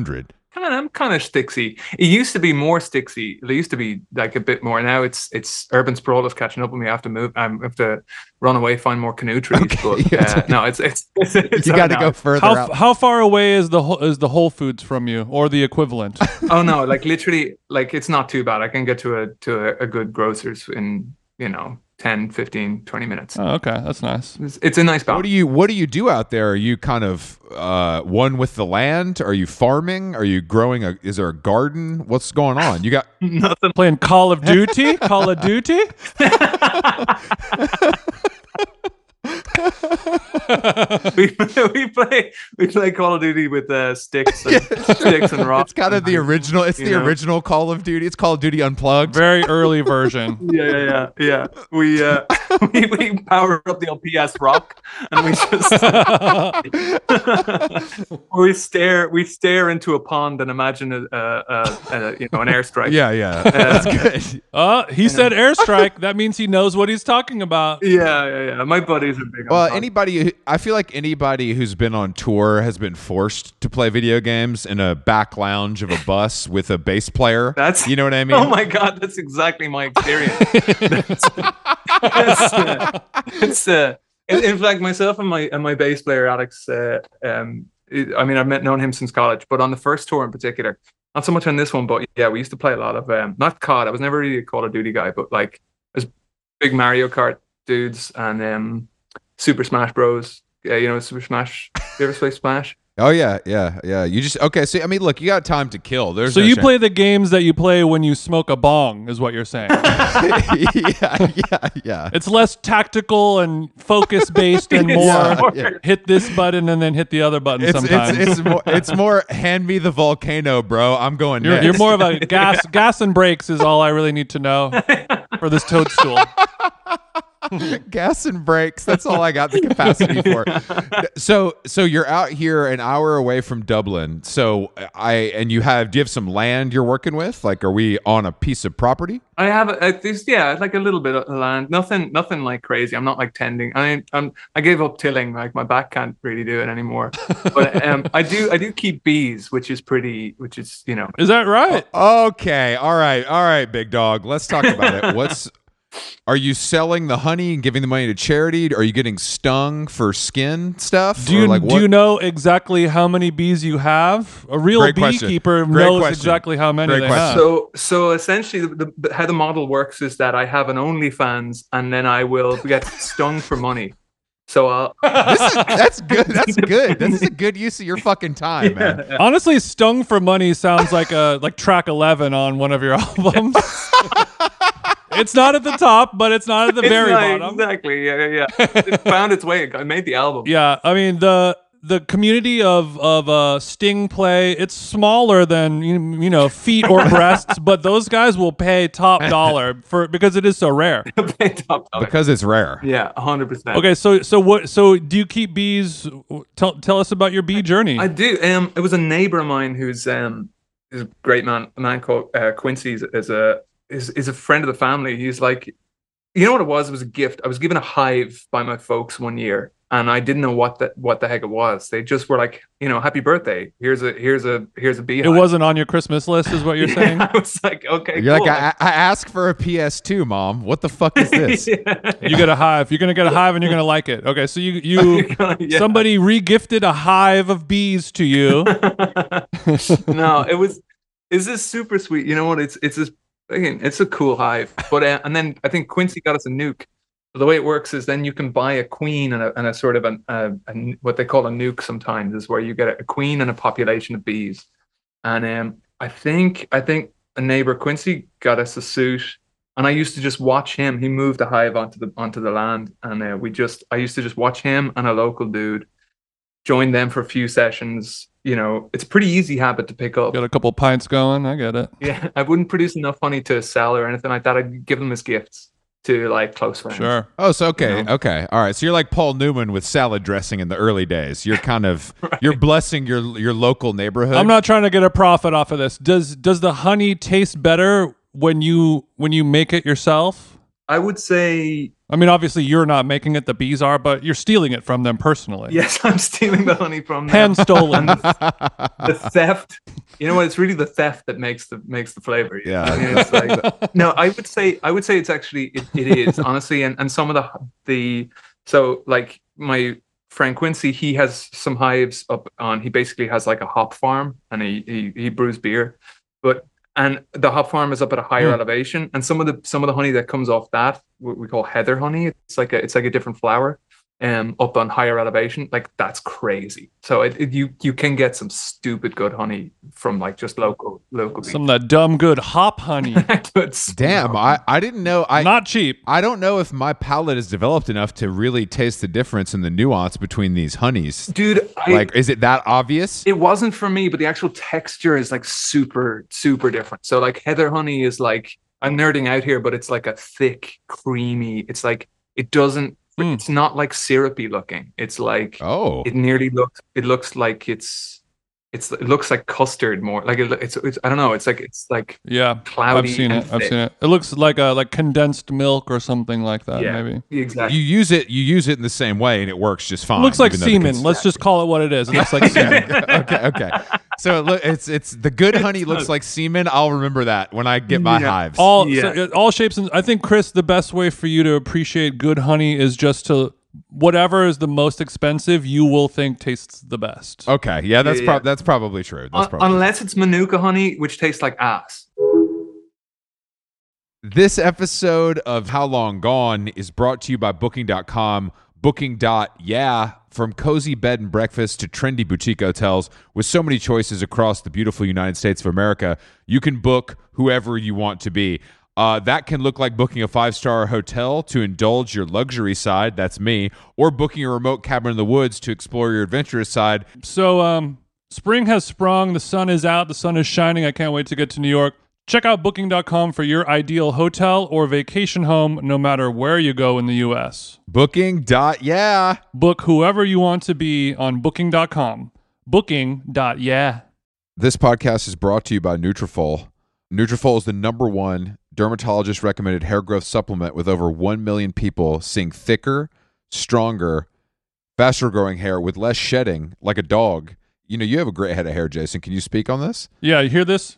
Speaker 3: kind of I'm kind of sticksy. It used to be more sticksy. There used to be like a bit more. Now it's it's urban sprawl is catching up with me. I have to move. I have to run away, find more canoe trees.
Speaker 4: Okay,
Speaker 3: But
Speaker 4: yeah.
Speaker 3: uh, no, it's it's, it's, it's
Speaker 4: You got to
Speaker 3: no,
Speaker 4: go further
Speaker 2: How
Speaker 4: out.
Speaker 2: how far away is the Whole- is the Whole Foods from you, or the equivalent?
Speaker 3: Oh no, like literally, like it's not too bad. I can get to a to a, a good grocer's in, you know, ten, fifteen, twenty minutes.
Speaker 2: Oh, okay, that's nice.
Speaker 3: It's, it's a nice
Speaker 1: What
Speaker 3: balance.
Speaker 1: do you What do you do out there? Are you kind of uh, one with the land? Are you farming? Are you growing a? Is there a garden? What's going on? You got
Speaker 3: Nothing.
Speaker 2: Playing Call of Duty, Call of Duty.
Speaker 3: we we play we play Call of Duty with uh, sticks and sticks and rocks.
Speaker 1: It's kind of the original. It's
Speaker 3: You
Speaker 1: the
Speaker 3: know?
Speaker 1: original Call of Duty. It's Call of Duty Unplugged.
Speaker 2: Very early version.
Speaker 3: Yeah, yeah, yeah, yeah. We uh we, we power up the old P S Rock and we just we stare we stare into a pond and imagine a, a, a, a you know an airstrike.
Speaker 1: Yeah, yeah. That's good.
Speaker 2: Uh, he said airstrike. That means he knows what he's talking about.
Speaker 3: Yeah, yeah, yeah. My buddies are big on
Speaker 1: Well,
Speaker 3: pond.
Speaker 1: anybody, who- I feel like anybody who's been on tour has been forced to play video games in a back lounge of a bus with a bass player.
Speaker 3: That's
Speaker 1: You know what I mean?
Speaker 3: Oh my god, that's exactly my experience. it's, uh, it's uh, in, in fact myself and my and my bass player Alex. Uh, um, it- I mean, I've met known him since college, but on the first tour in particular, not so much on this one, but yeah, we used to play a lot of um, not C O D. I was never really a Call of Duty guy, but like, as big Mario Kart dudes and um, Super Smash Bros. Uh, you know, Super Smash. You ever play Smash?
Speaker 1: Oh yeah, yeah, yeah. You just okay. So I mean, look, you got time to kill. There's
Speaker 2: So
Speaker 1: no
Speaker 2: you
Speaker 1: shame.
Speaker 2: play the games that you play when you smoke a bong, is what you're saying.
Speaker 1: yeah, yeah, yeah.
Speaker 2: It's less tactical and focus based and more
Speaker 1: Yeah, yeah.
Speaker 2: hit this button and then hit the other button
Speaker 1: It's,
Speaker 2: sometimes.
Speaker 1: it's, it's, more, it's more hand me the volcano, bro. I'm going
Speaker 2: you're,
Speaker 1: next.
Speaker 2: you're more of a gas gas and brakes is all I really need to know for this toadstool.
Speaker 1: gas and brakes. That's all I got the capacity for. So, so you're out here an hour away from Dublin. So I and you have. Do you have some land you're working with? Like, are we on a piece of property?
Speaker 3: I have a, a- this, yeah, like a little bit of land. Nothing, nothing like crazy. I'm not like tending. I, I'm, I gave up tilling. Like my back can't really do it anymore. But um, I do, I do keep bees, which is pretty, which is you know,
Speaker 2: Is that right?
Speaker 1: Okay. All right. All right, big dog. Let's talk about it. What's Are you selling the honey and giving the money to charity? Are you getting stung for skin stuff?
Speaker 2: Do you
Speaker 1: Or like
Speaker 2: do
Speaker 1: what?
Speaker 2: you know exactly how many bees you have? A real
Speaker 1: Great question.
Speaker 2: beekeeper
Speaker 1: Great
Speaker 2: knows
Speaker 1: question.
Speaker 2: exactly how many
Speaker 1: Great
Speaker 2: they
Speaker 1: question.
Speaker 2: have.
Speaker 3: So, so essentially, the, the, how the model works is that I have an OnlyFans, and then I will get stung for money. So I'll.
Speaker 1: This is, that's good. That's good. This is a good use of your fucking time, man.
Speaker 2: Honestly, "Stung for Money" sounds like a like track eleven on one of your albums. It's not at the top, but it's not at the
Speaker 3: It's
Speaker 2: very
Speaker 3: like-
Speaker 2: bottom.
Speaker 3: Exactly. Yeah, yeah, yeah. It found its way. I made the album.
Speaker 2: Yeah, I mean the the community of of uh, Sting play. It's smaller than you, you know feet or breasts, but those guys will pay top dollar for because it is so rare.
Speaker 3: Top dollar.
Speaker 1: Because it's rare.
Speaker 3: Yeah, a hundred percent.
Speaker 2: Okay, so so what? So do you keep bees? Tell tell us about your bee journey.
Speaker 3: I do. Um, it was a neighbor of mine who's um, is a great man. A man called uh, Quincy is, is a is is a friend of the family. He's like, you know what it was? It was a gift. I was given a hive by my folks one year, and I didn't know what the what the heck it was. They just were like, you know, happy birthday. Here's a here's a here's a
Speaker 2: it
Speaker 3: beehive.
Speaker 2: wasn't on your Christmas list, is what you're saying.
Speaker 3: I was like, okay,
Speaker 1: You're
Speaker 3: cool.
Speaker 1: like, I, I asked for a P S two, mom. What the fuck is this?
Speaker 3: Yeah.
Speaker 2: You get a hive. You're gonna get a hive, and you're gonna like it. Okay, so you you
Speaker 3: Yeah.
Speaker 2: somebody re-gifted a hive of bees to you.
Speaker 3: No, it was. Is this super sweet? You know what? It's it's this. Again, it's a cool hive. But uh, and then I think Quincy got us a nuke. So the way it works is then you can buy a queen and a, and a sort of an, a, a what they call a nuke. Sometimes is where you get a, a queen and a population of bees. And um, I think I think a neighbor Quincy got us a suit. And I used to just watch him. He moved the hive onto the onto the land, and uh, we just I used to just watch him and a local dude join them for a few sessions. You know, it's a pretty easy habit to pick up.
Speaker 2: Got a couple pints going. I get it.
Speaker 3: Yeah, I wouldn't produce enough honey to sell or anything like that. I'd give them as gifts to like close friends.
Speaker 2: Sure.
Speaker 1: Oh, so okay,
Speaker 3: You know?
Speaker 1: okay, all right. So you're like Paul Newman with salad dressing in the early days. You're kind of you're blessing your your local neighborhood.
Speaker 2: I'm not trying to get a profit off of this. Does does the honey taste better when you when you make it yourself?
Speaker 3: I would say
Speaker 2: I mean, obviously you're not making it; the bees are, but you're stealing it from them personally.
Speaker 3: yes. I'm stealing the honey from them.
Speaker 2: Hand stolen.
Speaker 3: And the, the theft. You know what? It's really the theft that makes the makes the flavor.
Speaker 1: Yeah.
Speaker 3: I mean, it's like, no, I would say I would say it's actually it, it is honestly, and and some of the the so like my friend Quincy, he has some hives up on. He basically has like a hop farm, and he he, he brews beer, but. And the hop farm is up at a higher
Speaker 2: Mm.
Speaker 3: elevation, and some of the some of the honey that comes off that, what we call heather honey, it's like a it's like a different flower, um, up on higher elevation. Like that's crazy. So it, it, you you can get some stupid good honey from like just local local.
Speaker 2: Some of that dumb good hop honey.
Speaker 1: Damn, I, I didn't know. I
Speaker 2: Not cheap.
Speaker 1: I don't know if my palate is developed enough to really taste the difference in the nuance between these honeys.
Speaker 3: dude. I,
Speaker 1: Like, is it that obvious?
Speaker 3: it wasn't for me, but the actual texture is like super super different. So like heather honey is like I'm nerding out here, but it's like a thick, creamy. It's like it doesn't.
Speaker 2: Mm.
Speaker 3: It's not like syrupy looking. It's like
Speaker 1: Oh,
Speaker 3: it nearly looks. It looks like it's. It's. It looks like custard more. Like it, it's. It's. I don't know. It's like. It's like
Speaker 2: Yeah,
Speaker 3: cloudy.
Speaker 2: I've seen
Speaker 3: and
Speaker 2: it. I've
Speaker 3: thick.
Speaker 2: seen it. It looks like a like condensed milk or something like that.
Speaker 3: Yeah.
Speaker 2: Maybe.
Speaker 3: Exactly.
Speaker 1: you use it. You use it in the same way, and it works just fine.
Speaker 2: It looks like
Speaker 1: even though the
Speaker 2: semen.
Speaker 1: cons-
Speaker 2: Let's just call it what it is. It looks like semen.
Speaker 1: okay, okay. So it look, it's it's the good honey looks like semen. I'll remember that when I get my
Speaker 3: Yeah.
Speaker 1: hives.
Speaker 2: All
Speaker 3: Yeah.
Speaker 2: so, uh, all shapes and I think Chris, the best way for you to appreciate good honey is just to whatever is the most expensive, you will think tastes the best.
Speaker 1: Okay, yeah, that's
Speaker 3: Yeah,
Speaker 1: prob
Speaker 3: yeah.
Speaker 1: that's probably true. That's
Speaker 3: Un-
Speaker 1: probably
Speaker 3: unless it's manuka honey, which tastes like ass.
Speaker 1: This episode of How Long Gone is brought to you by Booking dot com. Booking. Yeah, from cozy bed and breakfast to trendy boutique hotels, with so many choices across the beautiful United States of America, you can book whoever you want to be. Uh, that can look like booking a five-star hotel to indulge your luxury side, that's me, or booking a remote cabin in the woods to explore your adventurous side.
Speaker 2: So um spring has sprung, the sun is out, the sun is shining. I can't wait to get to New York. Check out booking dot com for your ideal hotel or vacation home no matter where you go in the U S.
Speaker 1: Booking. Yeah.
Speaker 2: Book whoever you want to be on booking dot com. Booking. Yeah.
Speaker 1: This podcast is brought to you by Nutrafol. Nutrafol is the number one dermatologist recommended hair growth supplement, with over one million people seeing thicker, stronger, faster growing hair with less shedding, like a dog. You know, you have a great head of hair, Jason. Can you speak on this?
Speaker 2: Yeah, you hear this?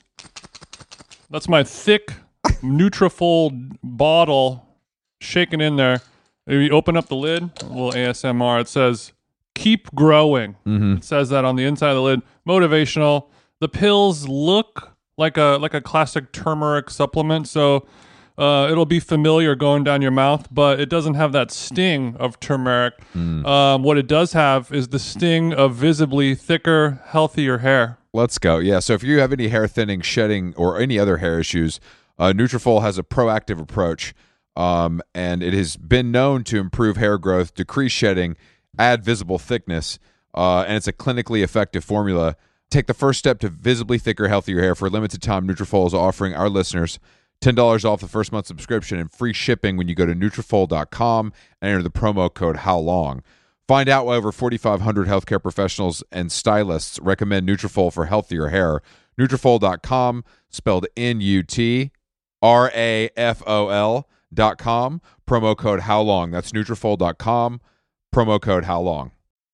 Speaker 2: That's my thick Nutrafol bottle shaking in there. If you open up the lid, a little A S M R, it says, keep growing.
Speaker 1: Mm-hmm.
Speaker 2: It says that on the inside of the lid. Motivational. The pills look like a like a classic turmeric supplement, so uh, it'll be familiar going down your mouth, but it doesn't have that sting of turmeric.
Speaker 1: Mm.
Speaker 2: Um, what it does have is the sting of visibly thicker, healthier hair.
Speaker 1: Let's go. Yeah. So if you have any hair thinning, shedding, or any other hair issues, uh, Nutrafol has a proactive approach, um, and it has been known to improve hair growth, decrease shedding, add visible thickness, uh, and it's a clinically effective formula. Take the first step to visibly thicker, healthier hair. For a limited time, Nutrafol is offering our listeners ten dollars off the first month subscription and free shipping when you go to Nutrafol dot com and enter the promo code HowLong. Find out why over forty-five hundred healthcare professionals and stylists recommend Nutrafol for healthier hair. Nutrafol dot com, spelled N U T R A F O L dot com, promo code HowLong. That's Nutrafol dot com, promo code HowLong.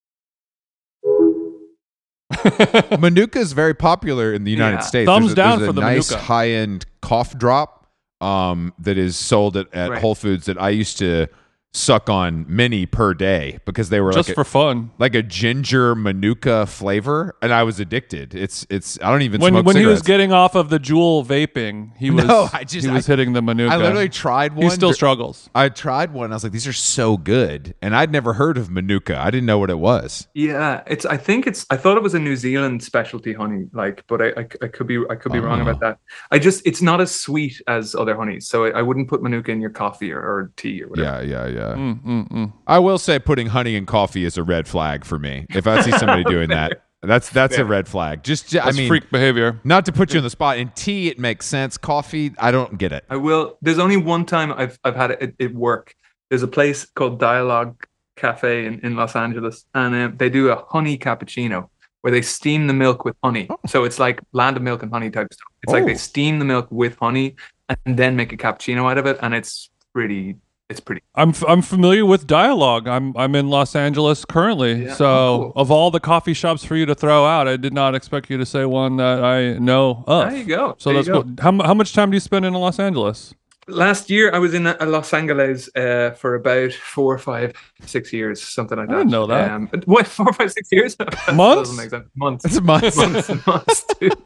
Speaker 1: Manuka is very popular in the United
Speaker 3: Yeah.
Speaker 1: States.
Speaker 2: Thumbs
Speaker 1: there's a,
Speaker 2: down
Speaker 1: there's
Speaker 2: for
Speaker 1: a
Speaker 2: the
Speaker 1: nice
Speaker 2: Manuka.
Speaker 1: high-end cough drop um, that is sold at, at
Speaker 3: Right.
Speaker 1: Whole Foods that I used to suck on many per day because they were
Speaker 2: Just
Speaker 1: like
Speaker 2: for
Speaker 1: a,
Speaker 2: fun.
Speaker 1: like a ginger Manuka flavor, and I was addicted. It's it's I don't even
Speaker 2: When
Speaker 1: smoke
Speaker 2: when he was
Speaker 1: cigarettes.
Speaker 2: getting off of the Juul vaping, he was
Speaker 1: No, I just-
Speaker 2: he was
Speaker 1: I-
Speaker 2: hitting the Manuka.
Speaker 1: I literally tried one.
Speaker 2: he still
Speaker 1: dur-
Speaker 2: struggles.
Speaker 1: I tried one. I was like, these are so good, and I'd never heard of Manuka. I didn't know what it was.
Speaker 3: Yeah, it's. I think it's. I thought it was a New Zealand specialty honey, like, but I, I, I could be, I could be wrong
Speaker 1: Oh.
Speaker 3: about that. I just, it's not as sweet as other honeys, so I, I wouldn't put Manuka in your coffee or, or tea or whatever.
Speaker 1: Yeah, yeah, yeah.
Speaker 2: Mm, mm, mm.
Speaker 1: I will say putting honey in coffee is a red flag for me. If I see somebody doing that, that's that's a
Speaker 3: Fair.
Speaker 1: red flag. Just I
Speaker 2: That's
Speaker 1: mean,
Speaker 2: freak behavior.
Speaker 1: not to put you on the spot. In tea, it makes sense. Coffee, I don't get it.
Speaker 3: I will. There's only one time I've I've had it, it work. There's a place called Dialogue Cafe in, in Los Angeles, and uh, they do a honey cappuccino where they steam the milk with honey. So it's like Land of Milk and Honey type stuff. It's like
Speaker 1: Oh.
Speaker 3: they steam the milk with honey and then make a cappuccino out of it, and it's pretty. It's pretty.
Speaker 2: I'm f- I'm familiar with Dialogue. I'm I'm in Los Angeles currently.
Speaker 3: Yeah.
Speaker 2: So
Speaker 3: Oh, cool.
Speaker 2: of all the coffee shops for you to throw out, I did not expect you to say one that I know of.
Speaker 3: There you go.
Speaker 2: So
Speaker 3: There
Speaker 2: that's
Speaker 3: you go.
Speaker 2: cool. How mu- how much time do you spend in Los Angeles?
Speaker 3: Last year, I was in uh, Los Angeles uh, for about four, five, six years, something like
Speaker 2: I
Speaker 3: that.
Speaker 2: didn't know that.
Speaker 3: Um, what, four, five, six years? That
Speaker 2: Months?
Speaker 3: doesn't make sense. Months.
Speaker 1: It's months.
Speaker 3: months and months, dude.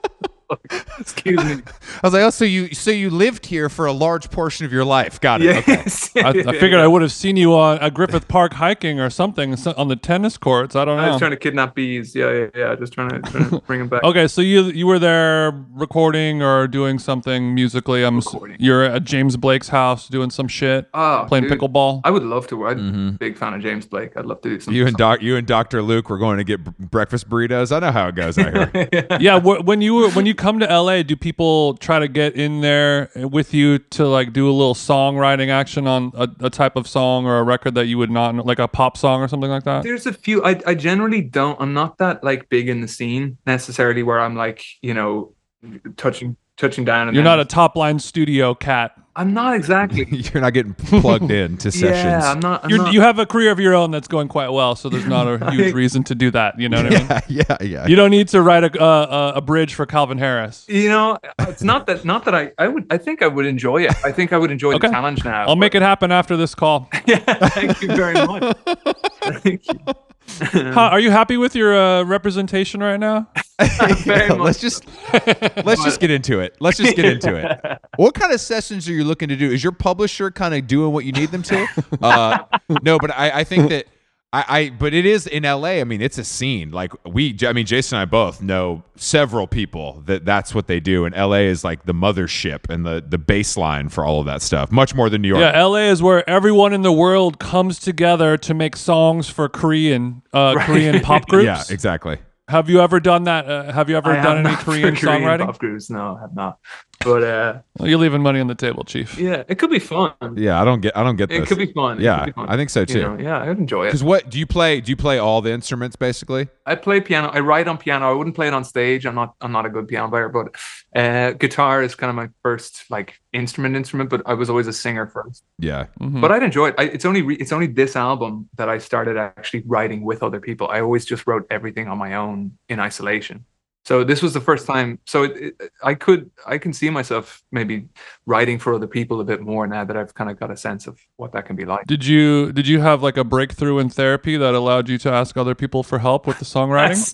Speaker 3: Excuse me.
Speaker 1: I was like, oh, so you so you lived here for a large portion of your life? Got it. Okay.
Speaker 3: Yes.
Speaker 2: I, I figured I would have seen you on at Griffith Park hiking or something so- on the tennis courts. I don't
Speaker 3: I was
Speaker 2: know.
Speaker 3: trying to kidnap bees. Yeah, yeah, yeah. Just trying to, trying to bring them back.
Speaker 2: Okay, so you you were there recording or doing something musically. I'm s-
Speaker 3: Recording.
Speaker 2: you're at James Blake's house doing some shit,
Speaker 3: Oh,
Speaker 2: playing
Speaker 3: dude.
Speaker 2: pickleball.
Speaker 3: I would love to. I'm
Speaker 1: Mm-hmm.
Speaker 3: a big fan of James Blake. I'd love to do some.
Speaker 1: You and Doc, you and Doctor Luke were going to get b- breakfast burritos. I know how it goes out here.
Speaker 2: Yeah, wh- when you were when you come to L A, do people try to get in there with you to like do a little songwriting action on a, a type of song or a record that you would not know, like a pop song or something like that?
Speaker 3: There's a few. I I generally don't. I'm not that like big in the scene necessarily, where I'm like you know touching touching down. And
Speaker 2: You're
Speaker 3: then-
Speaker 2: not a top line studio cat.
Speaker 3: I'm not exactly.
Speaker 1: You're not getting plugged in to sessions.
Speaker 3: Yeah, I'm not. I'm
Speaker 2: You're,
Speaker 3: not
Speaker 2: you have a career of your own that's going quite well, so there's not a huge reason to do that. You know what I mean?
Speaker 1: yeah, yeah, yeah.
Speaker 2: You don't need to write a uh, a bridge for Calvin Harris.
Speaker 3: You know, it's not that. Not that I. I would. I think I would enjoy it. I think I would enjoy
Speaker 2: Okay.
Speaker 3: the challenge now.
Speaker 2: I'll make it happen after this call.
Speaker 3: Yeah. Thank you very much. Thank you.
Speaker 2: Huh, are you happy with your uh, representation right now?
Speaker 3: Very
Speaker 1: Yeah,
Speaker 3: much
Speaker 1: let's just let's just get into it. Let's just get into it. What kind of sessions are you looking to do? Is your publisher kind of doing what you need them to? Uh, no, but I, I think that I, I but it is in L A. I mean, it's a scene. Like we, I mean, Jason and I both know several people that that's what they do. And L A is like the mothership and the the baseline for all of that stuff, much more than New York.
Speaker 2: Yeah, L A is where everyone in the world comes together to make songs for Korean uh,
Speaker 3: Right.
Speaker 2: Korean pop groups.
Speaker 1: Yeah, exactly.
Speaker 2: Have you ever done that? Uh, have you ever
Speaker 3: I have
Speaker 2: done any
Speaker 3: not for
Speaker 2: Korean songwriting?
Speaker 3: pop groups. No, I have not. But uh,
Speaker 2: Well, you're leaving money on the table, Chief.
Speaker 3: yeah, it could be fun.
Speaker 1: Yeah, I don't get I don't get
Speaker 3: It
Speaker 1: this.
Speaker 3: could be fun. It
Speaker 1: Yeah,
Speaker 3: could be fun.
Speaker 1: I think so
Speaker 3: You
Speaker 1: too.
Speaker 3: know, yeah, I would enjoy it.
Speaker 1: Because what do you play? Do you play all the instruments basically?
Speaker 3: I play piano. I write on piano. I wouldn't play it on stage. I'm not. I'm not a good piano player, but uh, guitar is kind of my first like instrument. Instrument, but I was always a singer first.
Speaker 1: Yeah.
Speaker 2: Mhm.
Speaker 3: But I'd enjoy it. I, it's only re, it's only this album that I started actually writing with other people. I always just wrote everything on my own in isolation. So this was the first time. So it, it, I could I can see myself maybe writing for other people a bit more now that I've kind of got a sense of what that can be like.
Speaker 2: Did you did you have like a breakthrough in therapy that allowed you to ask other people for help with the songwriting?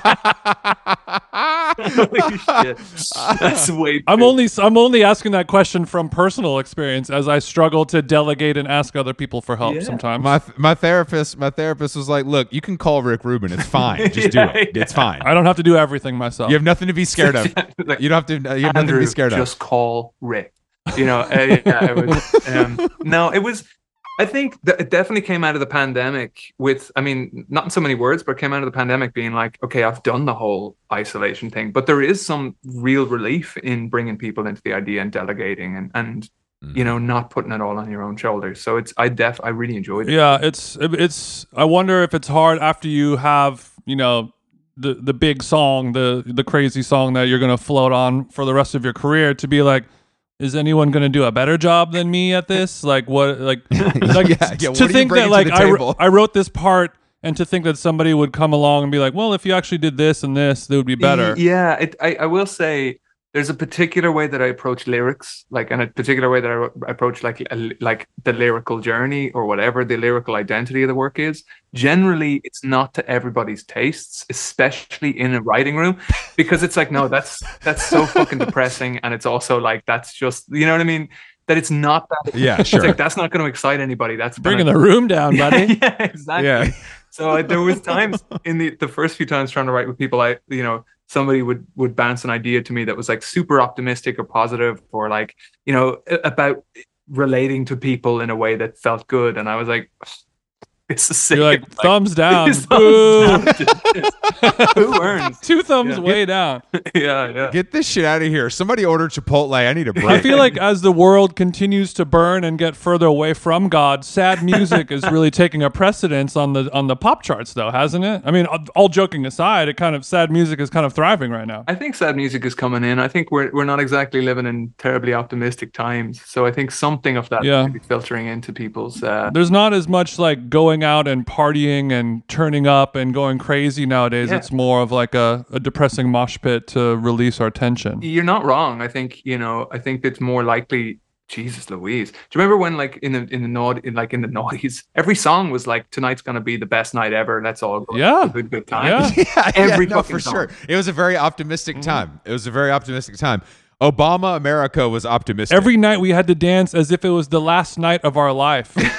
Speaker 3: That's like, holy shit. That's way.
Speaker 2: I'm
Speaker 3: too-
Speaker 2: only I'm only asking that question from personal experience as I struggle to delegate and ask other people for help
Speaker 3: Yeah.
Speaker 2: sometimes.
Speaker 1: My my therapist my therapist was like, "Look, you can call Rick Rubin. It's fine. Just do
Speaker 3: Yeah,
Speaker 1: it. It's fine.
Speaker 2: I don't have to do everything myself.
Speaker 1: You have nothing to be scared of.
Speaker 3: Like,
Speaker 1: You don't have to. You have nothing to
Speaker 3: Andrew,
Speaker 1: be scared of."
Speaker 3: just call Rick. You know, uh, yeah, it was, um, no, it was. I think that it definitely came out of the pandemic with. I mean, not in so many words, but it came out of the pandemic being like, okay, I've done the whole isolation thing, but there is some real relief in bringing people into the idea and delegating and and you know not putting it all on your own shoulders. So it's I def I really enjoyed it.
Speaker 2: Yeah, it's it's. I wonder if it's hard after you have you know the the big song, the the crazy song that you're gonna float on for the rest of your career to be like, is anyone gonna do a better job than me at this? Like what? Like, like
Speaker 1: Yeah, yeah,
Speaker 2: to
Speaker 1: what are you
Speaker 2: think
Speaker 1: bringing
Speaker 2: that
Speaker 1: to
Speaker 2: like
Speaker 1: the
Speaker 2: I, wr-
Speaker 1: table?
Speaker 2: I wrote this part. And to think that somebody would come along and be like, well, if you actually did this and this, it would be better.
Speaker 3: Yeah, it, I, I will say there's a particular way that I approach lyrics, like, and a particular way that I approach like a, like the lyrical journey or whatever the lyrical identity of the work is. Generally, it's not to everybody's tastes, especially in a writing room, because it's like, no, that's that's so fucking depressing, and it's also like that's just, you know what I mean? That it's not that.
Speaker 1: Yeah,
Speaker 3: It's
Speaker 1: sure.
Speaker 3: like that's not going to excite anybody. That's
Speaker 2: Bringing
Speaker 3: gonna,
Speaker 2: the room down, buddy.
Speaker 3: yeah, exactly.
Speaker 1: Yeah.
Speaker 3: So I, there was times in the the first few times trying to write with people, I you know somebody would would bounce an idea to me that was like super optimistic or positive or like you know a- about relating to people in a way that felt good, and I was like, This is sick.
Speaker 2: You're like, thumbs down.
Speaker 3: thumbs
Speaker 2: Boo.
Speaker 3: down to this. Who earns?
Speaker 2: Two thumbs
Speaker 3: Yeah.
Speaker 2: way down.
Speaker 3: Yeah, yeah.
Speaker 1: Get this shit out of here. Somebody order Chipotle. I need a break.
Speaker 2: I feel like as the world continues to burn and get further away from God, sad music is really taking a precedence on the on the pop charts, though, hasn't it? I mean, all joking aside, it kind of sad music is kind of thriving right now.
Speaker 3: I think sad music is coming in. I think we're we're not exactly living in terribly optimistic times. So I think something of that
Speaker 2: Yeah.
Speaker 3: might be filtering into people's. Uh,
Speaker 2: There's not as much like going out and partying and turning up and going crazy nowadays.
Speaker 3: Yeah.
Speaker 2: It's more of like a, a depressing mosh pit to release our tension.
Speaker 3: You're not wrong. I think you know. I think it's more likely. Jesus Louise. Do you remember when, like, in the in the naud in like in the noughties, every song was like, "Tonight's gonna be the best night ever. Let's all go
Speaker 2: Yeah.
Speaker 3: have a good good time."
Speaker 2: Yeah.
Speaker 1: yeah,
Speaker 3: Every
Speaker 1: yeah, no,
Speaker 3: fucking
Speaker 1: for
Speaker 3: song.
Speaker 1: sure. It was a very optimistic
Speaker 2: Mm-hmm.
Speaker 1: time. It was a very optimistic time. Obama America was optimistic.
Speaker 2: Every night we had to dance as if it was the last night of our life.
Speaker 3: yeah,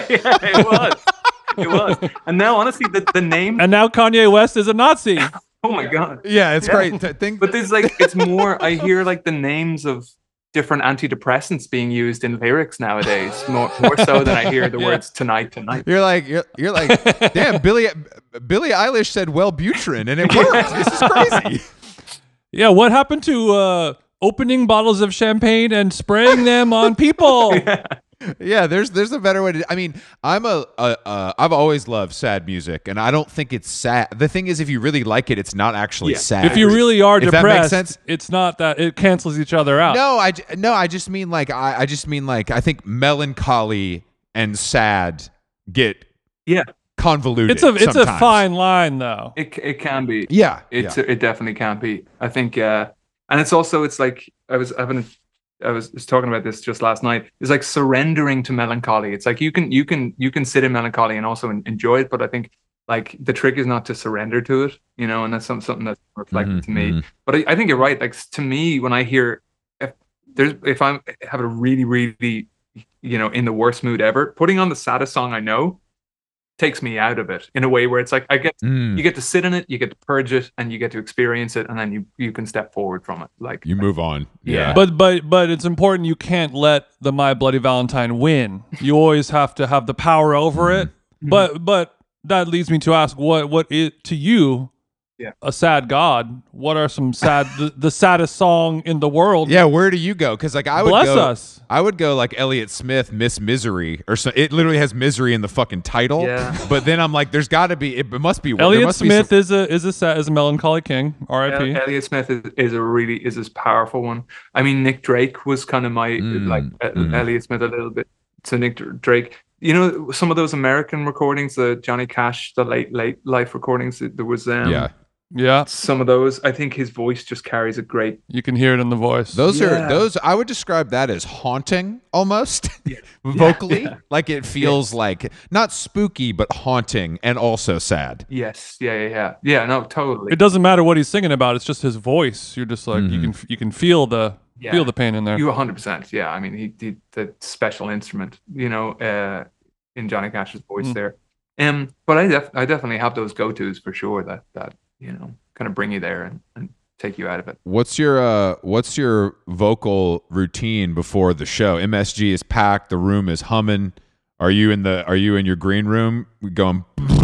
Speaker 3: it was. It was. And now, honestly, the, the name.
Speaker 2: And now Kanye West is a Nazi.
Speaker 3: Oh my god.
Speaker 1: yeah, it's
Speaker 3: Yeah.
Speaker 1: great. Th- Think,
Speaker 3: But there's like, it's more. I hear like the names of different antidepressants being used in lyrics nowadays, more more so than I hear the
Speaker 2: Yeah.
Speaker 3: words "tonight, tonight."
Speaker 1: you're like you're, you're like, damn, Billy Billie Eilish said Wellbutrin and it worked. This is crazy.
Speaker 2: Yeah, what happened to uh, opening bottles of champagne and spraying them on people?
Speaker 1: Yeah, there's there's a better way to. I mean, I'm a, a uh, I've always loved sad music, and I don't think it's sad. The thing is, if you really like it, it's not actually
Speaker 3: Yeah.
Speaker 1: sad.
Speaker 2: If you really are
Speaker 1: If that makes
Speaker 2: depressed,
Speaker 1: sense.
Speaker 2: it's not that it cancels each other out.
Speaker 1: No, I j- no, I just mean like I, I just mean like I think melancholy and sad get
Speaker 3: Yeah,
Speaker 1: convoluted.
Speaker 2: It's a it's a
Speaker 1: sometimes.
Speaker 2: fine line though.
Speaker 3: it it can be.
Speaker 1: Yeah,
Speaker 3: It's
Speaker 1: yeah.
Speaker 3: it definitely can be. I think, uh, and it's also it's like I was having I was, was talking about this just last night. It's like surrendering to melancholy. It's like you can you can you can sit in melancholy and also en- enjoy it, but I think like the trick is not to surrender to it, you know, and that's some, something that's reflected
Speaker 1: Mhm,
Speaker 3: to me.
Speaker 1: mhm.
Speaker 3: But I, I think you're right. Like to me, when I hear if there's if I'm have a really really you know in the worst mood ever, putting on the saddest song I know takes me out of it in a way where it's like I get
Speaker 1: Mm.
Speaker 3: you get to sit in it, you get to purge it, and you get to experience it, and then you you can step forward from it. Like
Speaker 1: You move on.
Speaker 3: Yeah.
Speaker 1: Yeah.
Speaker 2: But but but it's important you can't let the My Bloody Valentine win. You always have to have the power over it.
Speaker 3: Mm-hmm.
Speaker 2: But but that leads me to ask what what is to you
Speaker 3: Yeah.
Speaker 2: a sad God? What are some sad the, the saddest song in the world?
Speaker 1: Yeah, where do you go? Because like I would
Speaker 2: Bless
Speaker 1: go,
Speaker 2: us.
Speaker 1: I would go like Elliott Smith, Miss Misery, or so. It literally has misery in the fucking title.
Speaker 3: Yeah.
Speaker 1: But then I'm like, there's got to be. It must be. there
Speaker 2: Elliott
Speaker 1: must be
Speaker 2: Smith
Speaker 1: some-
Speaker 2: is a is a sad, is a melancholy king. R I P.
Speaker 3: El- Elliott Smith is, is a really is this powerful one. I mean, Nick Drake was kind of my
Speaker 1: Mm,
Speaker 3: like uh,
Speaker 1: mm.
Speaker 3: Elliott Smith a little bit. So Nick Dr- Drake, you know, some of those American recordings, the Johnny Cash, the late late life recordings. There was um,
Speaker 1: yeah.
Speaker 2: Yeah,
Speaker 3: some of those. I think his voice just carries a great.
Speaker 2: you can hear it in the voice.
Speaker 1: Those
Speaker 3: Yeah.
Speaker 1: are those. I would describe that as haunting, almost vocally.
Speaker 3: yeah.
Speaker 1: Like it feels like not spooky, but haunting, and also sad.
Speaker 3: Yes, yeah, yeah, yeah, yeah. No, totally.
Speaker 2: It doesn't matter what he's singing about. It's just his voice. You're just like you
Speaker 1: Mhm.
Speaker 2: can you can feel the
Speaker 3: Yeah.
Speaker 2: feel the pain in there.
Speaker 3: You one hundred percent. Yeah, I mean, he did the special instrument, you know, uh, in Johnny Cash's voice
Speaker 2: Mm.
Speaker 3: there. Um, but I def- I definitely have those go tos for sure. That that you know kind of bring you there and, and take you out of it.
Speaker 1: What's your uh what's your vocal routine before the show? M S G is packed, the room is humming. Are you in the are you in your green room going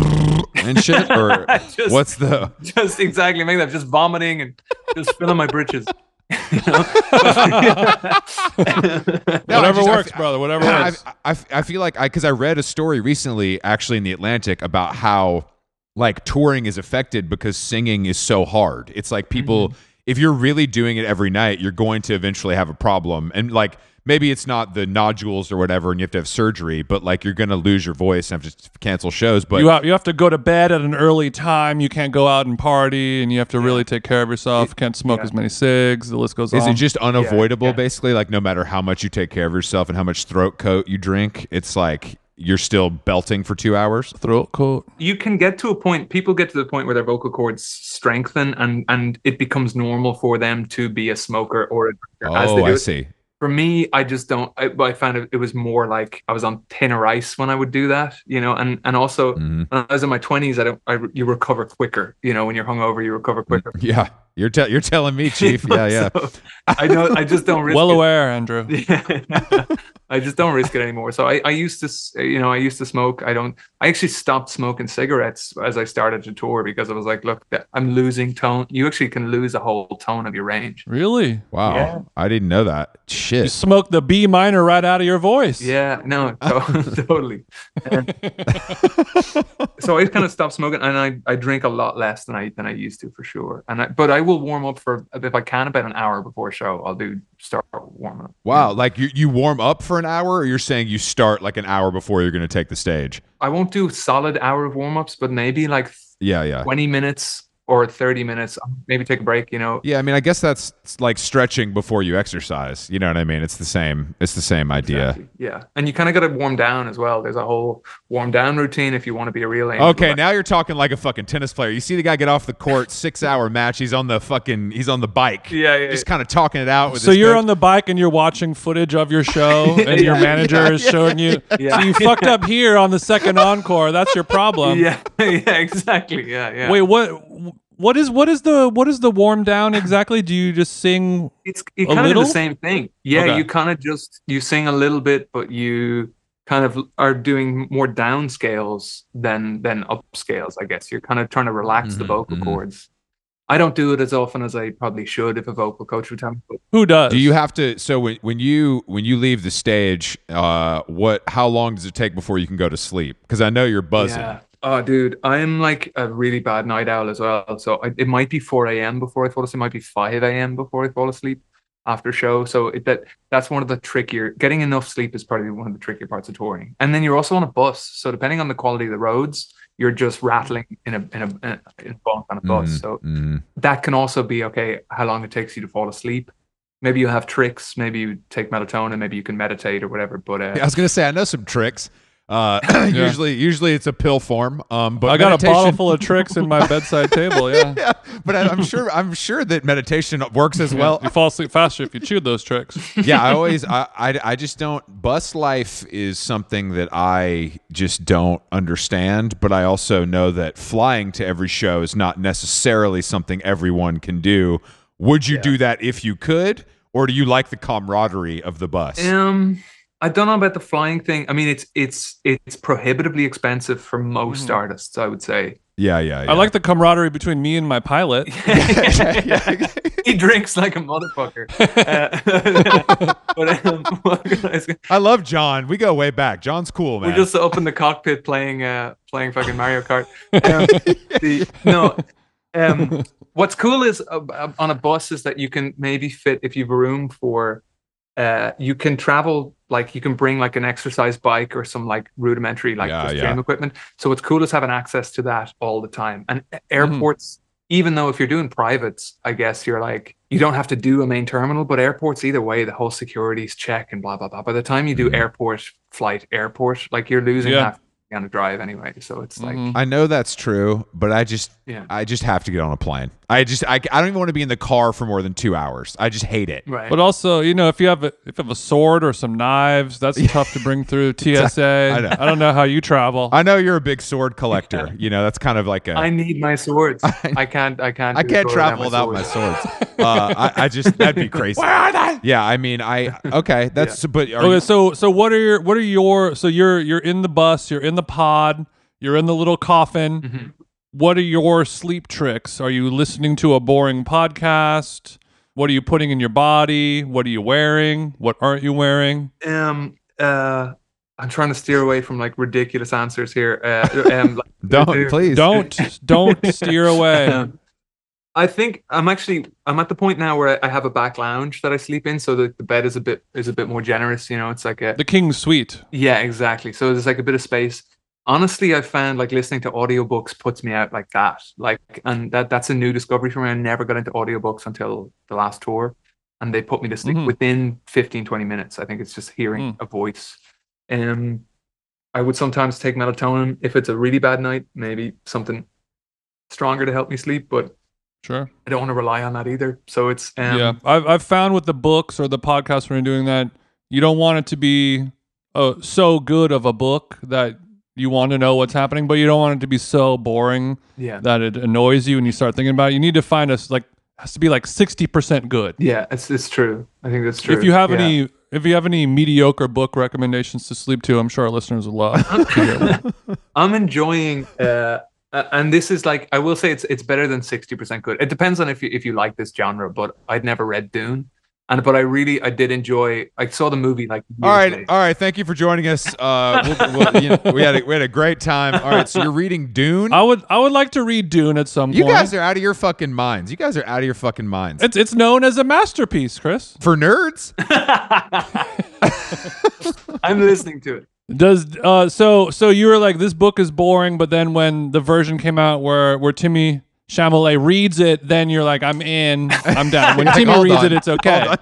Speaker 1: and shit? Or
Speaker 3: Just-
Speaker 1: what's the
Speaker 3: Just exactly make that just vomiting and just filling my britches. You know?
Speaker 1: No, I
Speaker 2: Whatever
Speaker 1: just- I
Speaker 2: works,
Speaker 1: f-
Speaker 2: brother. Whatever
Speaker 1: I,
Speaker 2: works.
Speaker 1: I, I, I feel like I because I read a story recently, actually in the Atlantic, about how like touring is affected because singing is so hard. It's like people,
Speaker 2: Mm-hmm.
Speaker 1: if you're really doing it every night, you're going to eventually have a problem. And like maybe it's not the nodules or whatever, and you have to have surgery, but like you're going to lose your voice and have to cancel shows. But
Speaker 2: you have, you have to go to bed at an early time. You can't go out and party, and you have to really take care of yourself. You can't smoke
Speaker 3: yeah.
Speaker 2: as many cigs. The list goes
Speaker 1: is
Speaker 2: on.
Speaker 1: it just unavoidable,
Speaker 3: yeah.
Speaker 1: basically? Like no matter how much you take care of yourself and how much throat coat you drink, it's like you're still belting for two hours.
Speaker 2: throat coat?
Speaker 3: You can get to a point. People get to the point where their vocal cords strengthen, and and it becomes normal for them to be a smoker or a drinker as they
Speaker 1: Oh,
Speaker 3: do
Speaker 1: I
Speaker 3: it.
Speaker 1: see.
Speaker 3: For me, I just don't. I, I found it, it was more like I was on thinner ice when I would do that, you know. And and also
Speaker 1: Mhm.
Speaker 3: when I was in my twenties, I don't. I you recover quicker, you know. When you're hungover, you recover quicker.
Speaker 1: Yeah. You're te- you're telling me, Chief. Yeah, yeah.
Speaker 3: So, I don't. I just don't risk
Speaker 2: Well
Speaker 3: it.
Speaker 2: aware, Andrew.
Speaker 3: Yeah. I just don't risk it anymore. So I, I used to, s- you know, I used to smoke. I don't. I actually stopped smoking cigarettes as I started to tour because I was like, look, that- I'm losing tone. You actually can lose a whole tone of your range.
Speaker 2: Really?
Speaker 1: Wow,
Speaker 3: Yeah.
Speaker 1: I didn't know that.
Speaker 2: You
Speaker 1: Shit.
Speaker 2: smoked the B minor right out of your voice.
Speaker 3: Yeah, no, to- totally. And so I kind of stopped smoking, and I, I drink a lot less than I than I used to for sure. And I, but I will warm up for if I can about an hour before a show. I'll do start warming up.
Speaker 1: Wow, like you you warm up for an hour, or you're saying you start like an hour before you're going to take the stage?
Speaker 3: I won't do solid hour of warm ups, but maybe like
Speaker 1: Yeah, yeah.
Speaker 3: twenty minutes or thirty minutes. Maybe take a break. You know.
Speaker 1: Yeah, I mean, I guess that's like stretching before you exercise. You know what I mean? It's the same. It's the same idea.
Speaker 3: Exactly. Yeah, and you kind of got to warm down as well. There's a whole warm down routine if you want to be a real angel.
Speaker 1: Okay, now you're talking like a fucking tennis player. You see the guy get off the court, six hour match. He's on the fucking. He's on the bike.
Speaker 3: Yeah, yeah,
Speaker 1: Just kind of talking it out with.
Speaker 2: So
Speaker 1: his
Speaker 2: you're
Speaker 1: coach.
Speaker 2: on the bike and you're watching footage of your show, and your
Speaker 3: Yeah,
Speaker 2: manager
Speaker 1: yeah,
Speaker 2: is
Speaker 1: yeah.
Speaker 2: showing you.
Speaker 3: Yeah.
Speaker 2: So you fucked up here on the second encore. That's your problem.
Speaker 3: yeah, yeah, exactly. Yeah, yeah.
Speaker 2: Wait, what? What is what is the what is the warm down exactly? Do you just sing?
Speaker 3: It's you
Speaker 2: A
Speaker 3: kind of do
Speaker 2: little?
Speaker 3: the same thing. Yeah,
Speaker 2: Okay.
Speaker 3: you kind of just you sing a little bit, but you kind of are doing more down scales than than up scales. I guess you're kind of trying to relax the
Speaker 1: Mhm,
Speaker 3: vocal
Speaker 1: mhm.
Speaker 3: cords. I don't do it as often as I probably should if a vocal coach would tell me. But
Speaker 2: Who does?
Speaker 1: Do you have to? So when when you when you leave the stage, uh, what? How long does it take before you can go to sleep? Because I know you're buzzing.
Speaker 3: yeah. Oh, dude, I'm like a really bad night owl as well. So I, it might be four a m before I fall asleep. It might be five a m before I fall asleep after show. So it, that that's one of the trickier. Getting enough sleep is probably one of the trickier parts of touring. And then you're also on a bus. So depending on the quality of the roads, you're just rattling in a in a, in a, in a bunk on a bus.
Speaker 1: Mhm,
Speaker 3: So
Speaker 1: mhm.
Speaker 3: that can also be okay. How long it takes you to fall asleep. Maybe you have tricks. Maybe you take melatonin. Maybe you can meditate or whatever. But uh,
Speaker 1: Yeah, I was gonna say I know some tricks. Uh, usually, usually it's a pill form. Um, but
Speaker 2: I got
Speaker 1: meditation,
Speaker 2: a bottle full of tricks in my bedside table. Yeah.
Speaker 1: yeah, but I, I'm sure I'm sure that meditation works as well.
Speaker 2: You fall asleep faster if you chewed those tricks.
Speaker 1: Yeah, I always I, I I just don't. Bus life is something that I just don't understand. But I also know that flying to every show is not necessarily something everyone can do. Would you do that if you could, or do you like the camaraderie of the bus?
Speaker 3: Um, I don't know about the flying thing. I mean, it's it's it's prohibitively expensive for most artists, I would say.
Speaker 1: Yeah, yeah, yeah.
Speaker 2: I like the camaraderie between me and my pilot.
Speaker 3: He drinks like a motherfucker. Uh, but um, what can I say?
Speaker 1: I love John. We go way back. John's cool, man.
Speaker 3: We're just up in the cockpit playing uh playing fucking Mario Kart. Um, the, no, um, what's cool is uh, uh, on a bus is that you can maybe fit if you've room for. Uh, you can travel like you can bring like an exercise bike or some like rudimentary like
Speaker 1: Yeah,
Speaker 3: just
Speaker 1: yeah.
Speaker 3: gym equipment. So what's cool is having access to that all the time. And airports, even though if you're doing privates, I guess you're like you don't have to do a main terminal, but airports either way, the whole security's check and blah blah blah. By the time you do
Speaker 1: Mhm.
Speaker 3: airport flight airport, like you're losing
Speaker 2: Yeah.
Speaker 3: half on a drive anyway. So it's like
Speaker 2: Mhm.
Speaker 1: I know that's true, but I just
Speaker 3: yeah,
Speaker 1: I just have to get on a plane. I just I, I don't even want to be in the car for more than two hours. I just hate it.
Speaker 3: right.
Speaker 2: But also, you know, if you have a, if you have a sword or some knives, that's tough to bring through T S A.
Speaker 1: I know.
Speaker 2: I don't know how you travel.
Speaker 1: I know you're a big sword collector. You know that's kind of like a
Speaker 3: I need my swords. I can't. I can't.
Speaker 1: I
Speaker 3: do a
Speaker 1: can't
Speaker 3: tour
Speaker 1: travel without my
Speaker 3: swords.
Speaker 1: swords. uh, I, I just that'd be crazy. Where are they? Yeah, I mean, I okay. That's but are
Speaker 2: Okay,
Speaker 1: you,
Speaker 2: so so what are your what are your so you're you're in the bus, you're in the pod, you're in the little coffin.
Speaker 3: Mhm.
Speaker 2: What are your sleep tricks? Are you listening to a boring podcast? What are you putting in your body? What are you wearing? What aren't you wearing?
Speaker 3: Um. Uh. I'm trying to steer away from like ridiculous answers here. Uh, um, like-
Speaker 1: don't please
Speaker 2: Don't don't steer away.
Speaker 3: Um, I think I'm actually I'm at the point now where I have a back lounge that I sleep in, so the, the bed is a bit is a bit more generous. You know, it's like a
Speaker 2: The King's Suite.
Speaker 3: yeah, exactly. So there's like a bit of space. Honestly, I found like listening to audiobooks puts me out like that. Like, and that that's a new discovery for me. I never got into audiobooks until the last tour, and they put me to sleep
Speaker 2: Mhm.
Speaker 3: within fifteen, twenty minutes. I think it's just hearing
Speaker 2: Mm.
Speaker 3: a voice. Um, I would sometimes take melatonin if it's a really bad night, maybe something stronger to help me sleep, but
Speaker 2: Sure.
Speaker 3: I don't want to rely on that either. So it's um,
Speaker 2: yeah, I've I've found with the books or the podcasts when you're doing that, you don't want it to be uh, so good of a book that you want to know what's happening, but you don't want it to be so boring
Speaker 3: yeah,
Speaker 2: that it annoys you and you start thinking about it. You need to find us like has to be like sixty percent good.
Speaker 3: Yeah, it's it's true. I think that's true.
Speaker 2: If you have
Speaker 3: Yeah.
Speaker 2: any, if you have any mediocre book recommendations to sleep to, I'm sure our listeners would love. to hear them.
Speaker 3: I'm enjoying, uh, uh, and this is like I will say it's it's better than sixty percent good. It depends on if you if you like this genre, but I'd never read Dune, and but I really I did enjoy. I saw the movie like. Years
Speaker 1: All right,
Speaker 3: later.
Speaker 1: all right. Thank you for joining us. Uh, we'll, we'll, you know, we had a, we had a great time. All right, so you're reading Dune.
Speaker 2: I would, I would like to read Dune at some
Speaker 1: You
Speaker 2: point.
Speaker 1: guys are out of your fucking minds. You guys are out of your fucking minds.
Speaker 2: It's it's known as a masterpiece, Chris.
Speaker 1: For nerds.
Speaker 3: I'm listening to it.
Speaker 2: Does uh so so you were like, this book is boring, but then when the version came out where where Timmy Chalamet reads it, then you're like, I'm in, I'm down. When
Speaker 1: Like,
Speaker 2: Timmy
Speaker 1: hold
Speaker 2: reads
Speaker 1: on,
Speaker 2: it, it's okay.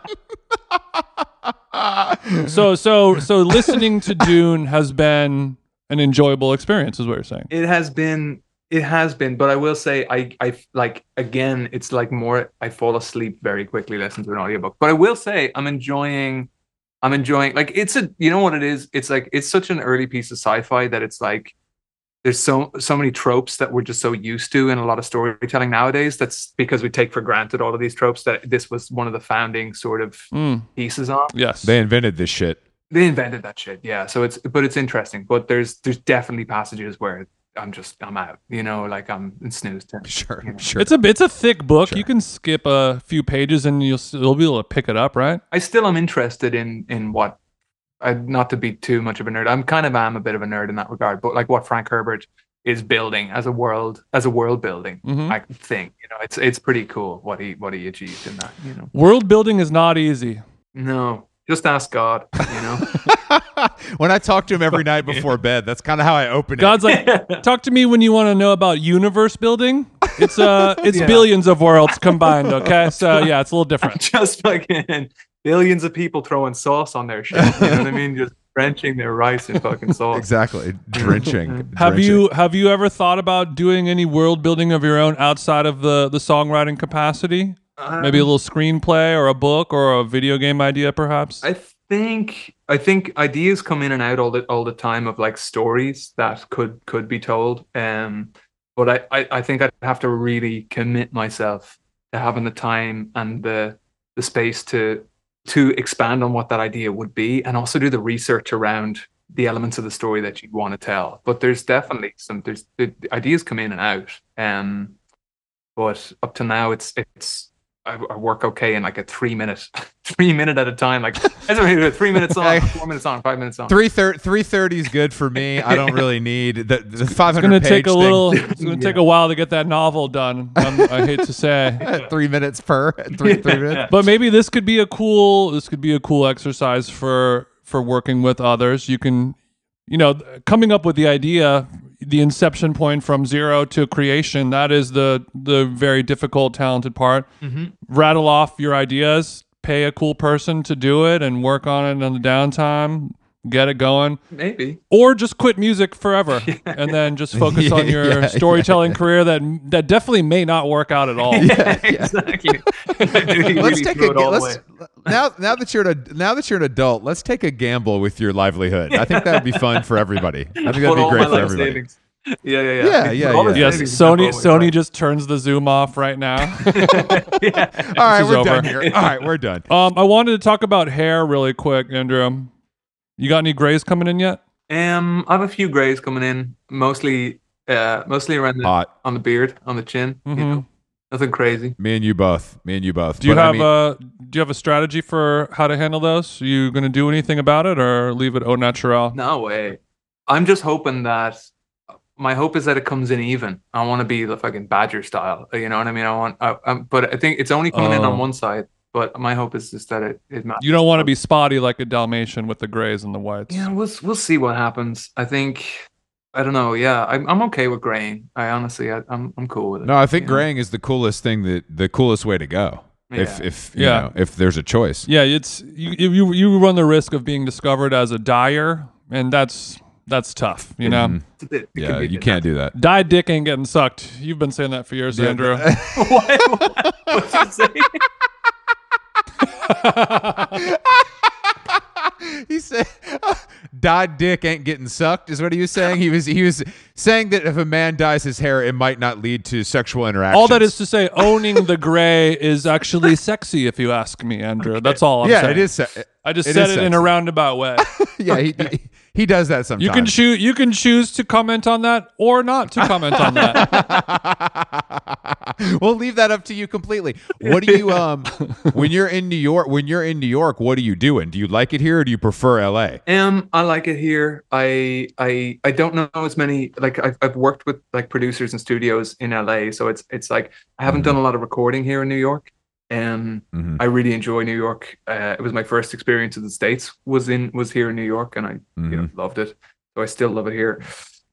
Speaker 1: hold
Speaker 2: so so so listening to Dune has been an enjoyable experience, is what you're saying.
Speaker 3: It has been. It has been, but I will say, I, I like again, it's like more. I fall asleep very quickly listening to an audiobook. But I will say, I'm enjoying. I'm enjoying. Like it's a. You know what it is? It's like it's such an early piece of sci-fi that it's like there's so so many tropes that we're just so used to in a lot of storytelling nowadays. That's because we take for granted all of these tropes. That this was one of the founding sort of
Speaker 2: Mm,
Speaker 3: pieces on.
Speaker 2: yes.
Speaker 1: They invented this shit.
Speaker 3: They invented that shit. Yeah. So it's but it's interesting. But there's there's definitely passages where I'm just I'm out. You know, like I'm in snooze time.
Speaker 1: Sure,
Speaker 3: Yeah.
Speaker 1: sure.
Speaker 2: It's a it's a thick book.
Speaker 1: Sure.
Speaker 2: You can skip a few pages and you'll still be able to pick it up, right?
Speaker 3: I still am interested in in what, I, not to be too much of a nerd. I'm kind of am a bit of a nerd in that regard, but like what Frank Herbert is building as a world as a world building
Speaker 2: Mhm.
Speaker 3: I think, you know, it's it's pretty cool what he what he achieved in that. You know,
Speaker 2: World building is not easy.
Speaker 3: no, just ask God. You know,
Speaker 1: When I talk to him every night before bed, that's kind of how I open it.
Speaker 2: God's like, talk to me when you want to know about universe building. It's uh, it's
Speaker 3: Yeah.
Speaker 2: billions of worlds combined. Okay, so yeah, it's a little different.
Speaker 3: just fucking billions of people throwing sauce on their shit. You know what I mean? Just drenching their rice in fucking sauce.
Speaker 1: Exactly. Drenching.
Speaker 2: Have
Speaker 1: Drenching.
Speaker 2: you have you ever thought about doing any world building of your own outside of the the songwriting capacity? Maybe a
Speaker 3: Um,
Speaker 2: little screenplay or a book or a video game idea, perhaps.
Speaker 3: I think I think ideas come in and out all the all the time of like stories that could could be told. Um, but I, I, I think I'd have to really commit myself to having the time and the the space to to expand on what that idea would be, and also do the research around the elements of the story that you want to tell. But there's definitely some there's the ideas come in and out. Um, but up to now, it's it's I, I work okay in like a three minute, three minute at a time. Like that's what I do, three minutes on, four minutes on, five minutes on.
Speaker 1: Three thir- three thirty is good for me. I don't really need the, the five
Speaker 2: It's
Speaker 1: hundred
Speaker 2: gonna
Speaker 1: page
Speaker 2: take a
Speaker 1: thing.
Speaker 2: little. It's gonna take
Speaker 3: Yeah.
Speaker 2: a while to get that novel done. Um, I hate to say,
Speaker 1: Three minutes per. Three, three minutes.
Speaker 2: but maybe this could be a cool. This could be a cool exercise for for working with others. You can, you know, coming up with the idea, the inception point from zero to creation. That is the the very difficult, talented part.
Speaker 3: Mm-hmm.
Speaker 2: Rattle off your ideas. Pay a cool person to do it and work on it on the downtime. Get it going.
Speaker 3: Maybe.
Speaker 2: Or just quit music forever and then just focus
Speaker 1: Yeah,
Speaker 2: on your
Speaker 1: yeah,
Speaker 2: storytelling career that that definitely may not work out at all.
Speaker 3: Exactly.
Speaker 1: Let's take a
Speaker 3: it all the
Speaker 1: let's
Speaker 3: way.
Speaker 1: now now that you're an now that you're an adult, let's take a gamble with your livelihood. I think that would be fun for everybody. I think that'd
Speaker 3: Put
Speaker 1: be
Speaker 3: all
Speaker 1: great
Speaker 3: my
Speaker 1: for
Speaker 3: life
Speaker 1: everybody.
Speaker 3: savings. Yeah, yeah, yeah.
Speaker 1: Yeah,
Speaker 3: Put
Speaker 1: yeah,
Speaker 3: all the
Speaker 1: yeah.
Speaker 2: Yes,
Speaker 3: savings
Speaker 2: Sony
Speaker 3: in the
Speaker 2: Sony
Speaker 3: phone.
Speaker 2: just turns the Zoom off right now.
Speaker 3: yeah.
Speaker 1: All right,
Speaker 2: is
Speaker 1: we're
Speaker 2: over.
Speaker 1: done here. All right, we're done.
Speaker 2: um, I wanted to talk about hair really quick, Andrew. You got any grays coming in yet?
Speaker 3: Um, I have a few grays coming in, mostly, uh, mostly around the
Speaker 1: Hot.
Speaker 3: on the beard, on the chin. You
Speaker 2: Mhm.
Speaker 3: know, nothing crazy.
Speaker 1: Me and you both. Me and you both.
Speaker 2: Do you
Speaker 1: But I
Speaker 2: have
Speaker 1: mean-
Speaker 2: a Do you have a strategy for how to handle those? Are you going to do anything about it or leave it au naturel?
Speaker 3: No way. I'm just hoping that my hope is that it comes in even. I want to be the fucking Badger style. You know what I mean? I want, I, um, but I think it's only coming in
Speaker 2: Oh.
Speaker 3: on one side. But my hope is just that it it matches.
Speaker 2: You don't want to be spotty like a Dalmatian with the grays and the whites.
Speaker 3: Yeah, we'll we'll see what happens. I think I don't know. Yeah, I'm I'm okay with graying. I honestly, I, I'm I'm cool with it.
Speaker 1: No, I think
Speaker 3: you know?
Speaker 1: graying is the coolest thing that the coolest way to go. If
Speaker 3: Yeah.
Speaker 1: if you
Speaker 2: Yeah.
Speaker 1: know, if there's a choice.
Speaker 2: Yeah, it's you, you you run the risk of being discovered as a dyer, and that's that's tough, you know.
Speaker 1: Mhm.
Speaker 3: It's a bit- it can
Speaker 1: Yeah,
Speaker 3: be a
Speaker 1: you
Speaker 3: bit
Speaker 1: can't do that.
Speaker 2: Dyed dick ain't getting sucked. You've been saying that for years,
Speaker 1: Yeah.
Speaker 2: Andrew.
Speaker 3: what? What? What'd you say?
Speaker 1: He said, "Died dick ain't getting sucked," is what he was saying. He was he was saying that if a man dyes his hair, it might not lead to sexual interaction.
Speaker 2: All that is to say, owning the gray is actually sexy, if you ask me, Andrew. That's all I'm
Speaker 1: yeah,
Speaker 2: saying.
Speaker 1: it is. Se-
Speaker 2: I just
Speaker 1: it
Speaker 2: said
Speaker 1: is
Speaker 2: it in a
Speaker 1: sexy.
Speaker 2: roundabout way.
Speaker 1: Yeah, he, he he does that sometimes.
Speaker 2: You can choose. You can choose to comment on that or not to comment on that.
Speaker 1: We'll leave that up to you completely. What do you um when you're in New York? When you're in New York, what are you doing? Do you like it here, or do you prefer L A?
Speaker 3: Um, I like it here. I I I don't know as many. Like I've I've worked with like producers and studios in L A, so it's it's like I haven't
Speaker 1: Mhm.
Speaker 3: done a lot of recording here in New York. Um,
Speaker 1: Mhm.
Speaker 3: I really enjoy New York. Uh, it was my first experience in the States. Was in was here in New York, and I you know
Speaker 1: Mm-hmm.
Speaker 3: loved it. So I still love it here.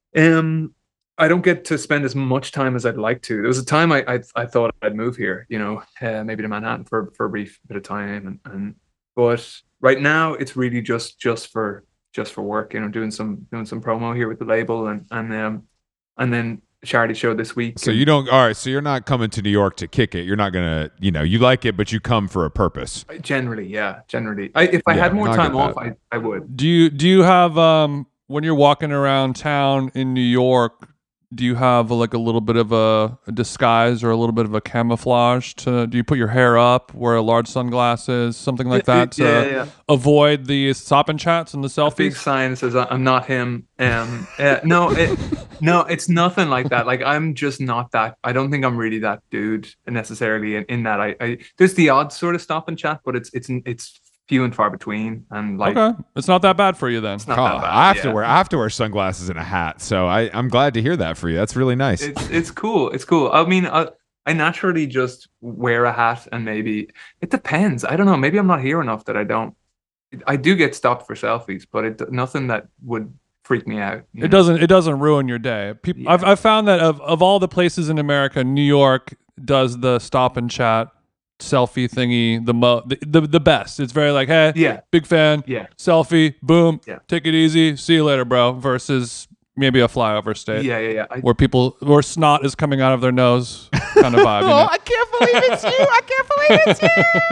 Speaker 3: Um, I don't get to spend as much time as I'd like to. There was a time I I, I thought I'd move here. You know, uh, maybe to Manhattan for for a brief bit of time, and and but right now it's really just just for just for work. You know, doing some doing some promo here with the label, and and um and then charity show this week.
Speaker 1: So
Speaker 3: and
Speaker 1: you don't. All right. So you're not coming to New York to kick it. You're not gonna. You know, you like it, but you come for a purpose.
Speaker 3: generally, yeah, generally, I, if I
Speaker 1: Yeah,
Speaker 3: had more
Speaker 1: no, I get
Speaker 3: time off,
Speaker 1: that.
Speaker 3: I I would.
Speaker 2: Do you do you have um when you're walking around town in New York? Do you have like a little bit of a, a disguise or a little bit of a camouflage to? Do you put your hair up, wear large sunglasses, something like that to
Speaker 3: Yeah, yeah, yeah.
Speaker 2: avoid the stop and chats and the
Speaker 3: A big
Speaker 2: selfies?
Speaker 3: sign that says I'm not him. Um, uh, no, it, no, it's nothing like that. Like I'm just not that. I don't think I'm really that dude necessarily. In, in that, I, I there's the odd sort of stop and chat, but it's it's it's few and far between. And like,
Speaker 2: Okay, it's not that bad for you then.
Speaker 3: it's not
Speaker 1: Oh,
Speaker 3: that bad.
Speaker 1: I have to
Speaker 3: yeah.
Speaker 1: wear. I have to wear sunglasses and a hat. So I, I'm glad to hear that for you. That's really nice.
Speaker 3: It's it's cool. It's cool. I mean, I, I naturally just wear a hat, and maybe it depends. I don't know. Maybe I'm not here enough that I don't. I do get stopped for selfies, but it nothing that would freak me out. you
Speaker 2: It
Speaker 3: know?
Speaker 2: doesn't. It doesn't ruin your day. People,
Speaker 3: Yeah.
Speaker 2: I've I've found that of of all the places in America, New York does the stop and chat selfie thingy the mo the, the the best. It's very like, hey,
Speaker 3: Yeah,
Speaker 2: big fan,
Speaker 3: yeah,
Speaker 2: selfie, boom,
Speaker 3: Yeah.
Speaker 2: take it easy, see you later, bro. Versus maybe a flyover state
Speaker 3: yeah, yeah, yeah. I,
Speaker 2: where people where snot is coming out of their nose, kind of vibe. You know?
Speaker 1: Oh, I can't believe it's you. I can't believe it's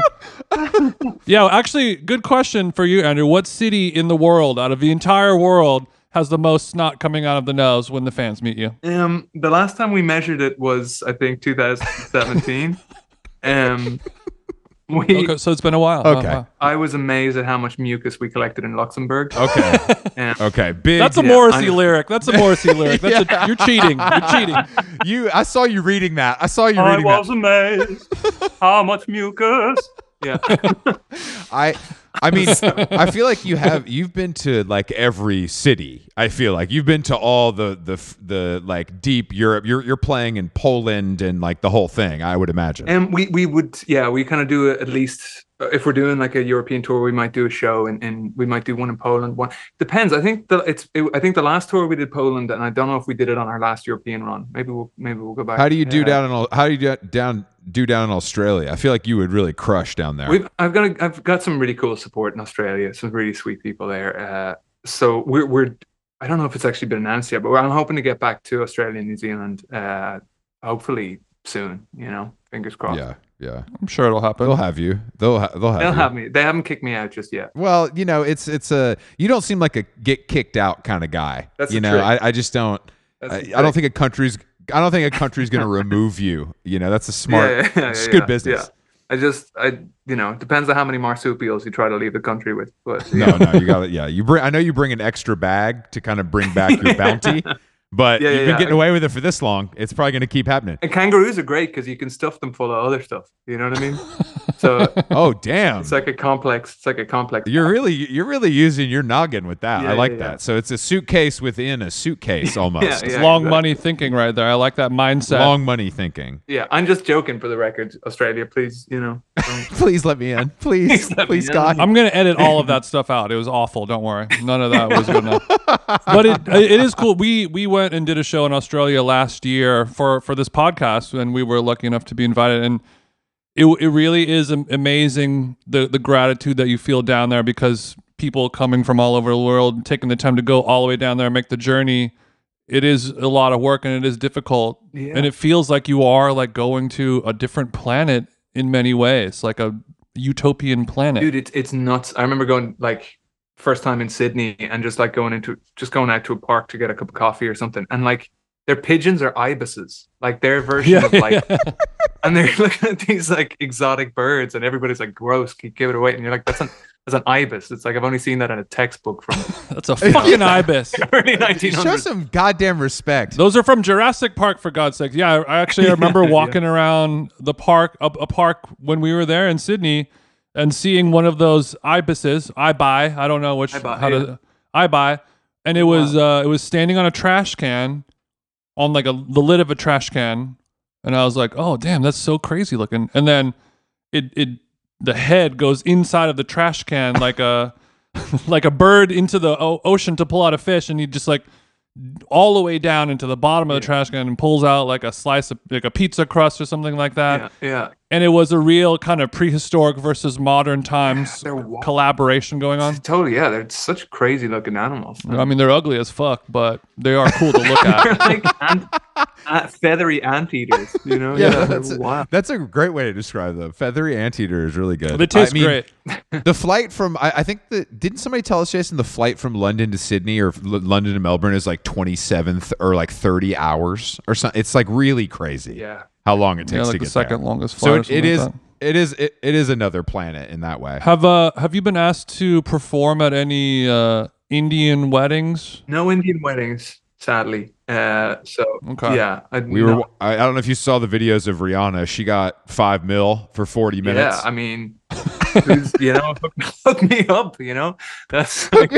Speaker 1: you.
Speaker 2: Yeah, actually, good question for you, Andrew. What city in the world, out of the entire world, has the most snot coming out of the nose when the fans meet you?
Speaker 3: Um, the last time we measured it was, I think, two thousand seventeen. um, we,
Speaker 2: Okay, so it's been a while. huh?
Speaker 1: Okay.
Speaker 2: Wow.
Speaker 3: I was amazed at how much mucus we collected in Luxembourg.
Speaker 1: Okay.
Speaker 3: Um,
Speaker 1: Okay. Big.
Speaker 2: That's a
Speaker 3: Yeah,
Speaker 2: Morrissey
Speaker 3: I know.
Speaker 2: lyric. That's a Morrissey lyric. That's a, you're cheating. You're cheating.
Speaker 1: You. I saw you reading that. I saw you reading that.
Speaker 3: amazed how much mucus. Yeah.
Speaker 1: I I mean, I feel like you have you've been to like every city. I feel like you've been to all the the the like deep Europe. You're you're playing in Poland and like the whole thing. I would imagine.
Speaker 3: And we we would yeah we kind of do it at least uh, if we're doing like a European tour, we might do a show and and we might do one in Poland. One depends. I think the it's it, I think the last tour we did Poland, and I don't know if we did it on our last European run. Maybe we'll maybe we'll go back.
Speaker 1: How do you do
Speaker 3: Uh,
Speaker 1: down in Au- How do you do down do down in Australia? I feel like you would really crush down there.
Speaker 3: We've I've got a, I've got some really cool support in Australia. Some really sweet people there. Uh, so we're we're I don't know if it's actually been announced yet, but I'm hoping to get back to Australia and New Zealand. Uh, hopefully soon. You know, fingers crossed.
Speaker 1: Yeah, yeah.
Speaker 2: I'm sure it'll happen.
Speaker 1: They'll have you. They'll ha- they'll have
Speaker 3: They'll
Speaker 1: you.
Speaker 3: have me. They haven't kicked me out just yet.
Speaker 1: Well, you know, it's it's a you don't seem like a get kicked out kind of guy.
Speaker 3: That's
Speaker 1: you
Speaker 3: the
Speaker 1: know,
Speaker 3: trick.
Speaker 1: I, I just don't.
Speaker 3: That's
Speaker 1: I,
Speaker 3: the
Speaker 1: I don't
Speaker 3: trick.
Speaker 1: think a country's. I don't think a country's going to remove you. You know, that's a smart.
Speaker 3: Yeah, yeah, yeah,
Speaker 1: it's
Speaker 3: yeah,
Speaker 1: good
Speaker 3: yeah,
Speaker 1: business.
Speaker 3: yeah. I just, I, you know, it depends on how many marsupials you try to leave the country with. But
Speaker 1: No, no, you got it. Yeah, you bring. I know you bring an extra bag to kind of bring back your bounty, but
Speaker 3: Yeah,
Speaker 1: you've
Speaker 3: yeah,
Speaker 1: been
Speaker 3: yeah.
Speaker 1: getting away with it for this long. It's probably going to keep happening.
Speaker 3: and kangaroos are great because you can stuff them full of other stuff. You know what I mean? So
Speaker 1: Oh, damn!
Speaker 3: it's like a complex. It's like a complex.
Speaker 1: You're really you're really using your noggin with that.
Speaker 3: Yeah,
Speaker 1: I like
Speaker 3: yeah,
Speaker 1: that.
Speaker 3: yeah.
Speaker 1: So it's a suitcase within a suitcase almost.
Speaker 3: Yeah,
Speaker 2: It's
Speaker 3: yeah.
Speaker 2: long
Speaker 3: exactly.
Speaker 2: money thinking right there. I like that mindset.
Speaker 1: Long money thinking.
Speaker 3: Yeah, I'm just joking for the record, Australia. Please, you know. don't-
Speaker 1: Please let me in. Please,
Speaker 3: Please let me
Speaker 1: please,
Speaker 3: in.
Speaker 1: God.
Speaker 2: I'm gonna edit all of that stuff out. It was awful. Don't worry. None of that was good enough. But it it is cool. We we went and did a show in Australia last year for for this podcast, and we were lucky enough to be invited. And it it really is am- amazing the the gratitude that you feel down there, because people coming from all over the world taking the time to go all the way down there and make the journey. It is a lot of work and it is difficult,
Speaker 3: Yeah.
Speaker 2: and it feels like you are like going to a different planet in many ways, like a utopian planet.
Speaker 3: Dude, it's it's nuts. I remember going like first time in Sydney and just like going into just going out to a park to get a cup of coffee or something, and like their pigeons are ibises, like their version
Speaker 2: Yeah,
Speaker 3: of like,
Speaker 2: yeah.
Speaker 3: and they're looking at these like exotic birds, and everybody's like, "Gross, can you give it away?" And you're like, "That's an that's an ibis." It's like I've only seen that in a textbook from
Speaker 2: That's a fucking ibis.
Speaker 3: early nineteen
Speaker 1: Show
Speaker 3: hundreds.
Speaker 1: some goddamn respect.
Speaker 2: Those are from Jurassic Park, for God's sake. Yeah, I I actually remember walking around the park, a, a park when we were there in Sydney, and seeing one of those ibises. I buy. I don't know which
Speaker 3: Ibi,
Speaker 2: how
Speaker 3: yeah.
Speaker 2: to. I buy, and it was uh, it was standing on a trash can, on like a the lid of a trash can, and I was like, oh damn, that's so crazy looking. And then it it the head goes inside of the trash can like a like a bird into the o- ocean to pull out a fish, and he just like all the way down into the bottom of the trash can and pulls out like a slice of like a pizza crust or something like that.
Speaker 3: Yeah, yeah.
Speaker 2: And it was a real kind of prehistoric versus modern times
Speaker 3: They're wa-
Speaker 2: collaboration going on.
Speaker 3: Totally, yeah. They're such crazy looking animals.
Speaker 2: I mean, they're ugly as fuck, but they are cool to look
Speaker 3: They're
Speaker 2: at.
Speaker 3: like ant, ant, feathery anteaters, you know?
Speaker 1: Yeah,
Speaker 3: they're
Speaker 1: that's a,
Speaker 3: wild.
Speaker 1: that's a great way to describe them. Feathery anteater is really good.
Speaker 2: They taste
Speaker 1: I mean,
Speaker 2: great.
Speaker 1: The flight from I, I think that didn't somebody tell us, Jason, the flight from London to Sydney or L- London to Melbourne is like twenty-seventh or like thirty hours or something. It's like really crazy.
Speaker 3: Yeah.
Speaker 1: How long it takes
Speaker 2: Yeah,
Speaker 1: to
Speaker 2: like
Speaker 1: get
Speaker 2: the second
Speaker 1: there.
Speaker 2: longest
Speaker 1: So
Speaker 2: flight.
Speaker 1: it, it is it is it, it is another planet in that way.
Speaker 2: Have uh have you been asked to perform at any uh Indian weddings?
Speaker 3: No Indian weddings, sadly. Uh, so
Speaker 2: Okay.
Speaker 3: yeah, I,
Speaker 1: We were
Speaker 3: no-
Speaker 1: I, I don't know if you saw the videos of Rihanna. She got five mil for forty minutes.
Speaker 3: Yeah, I mean, who's, you know, hook, hook me up. You know, that's like,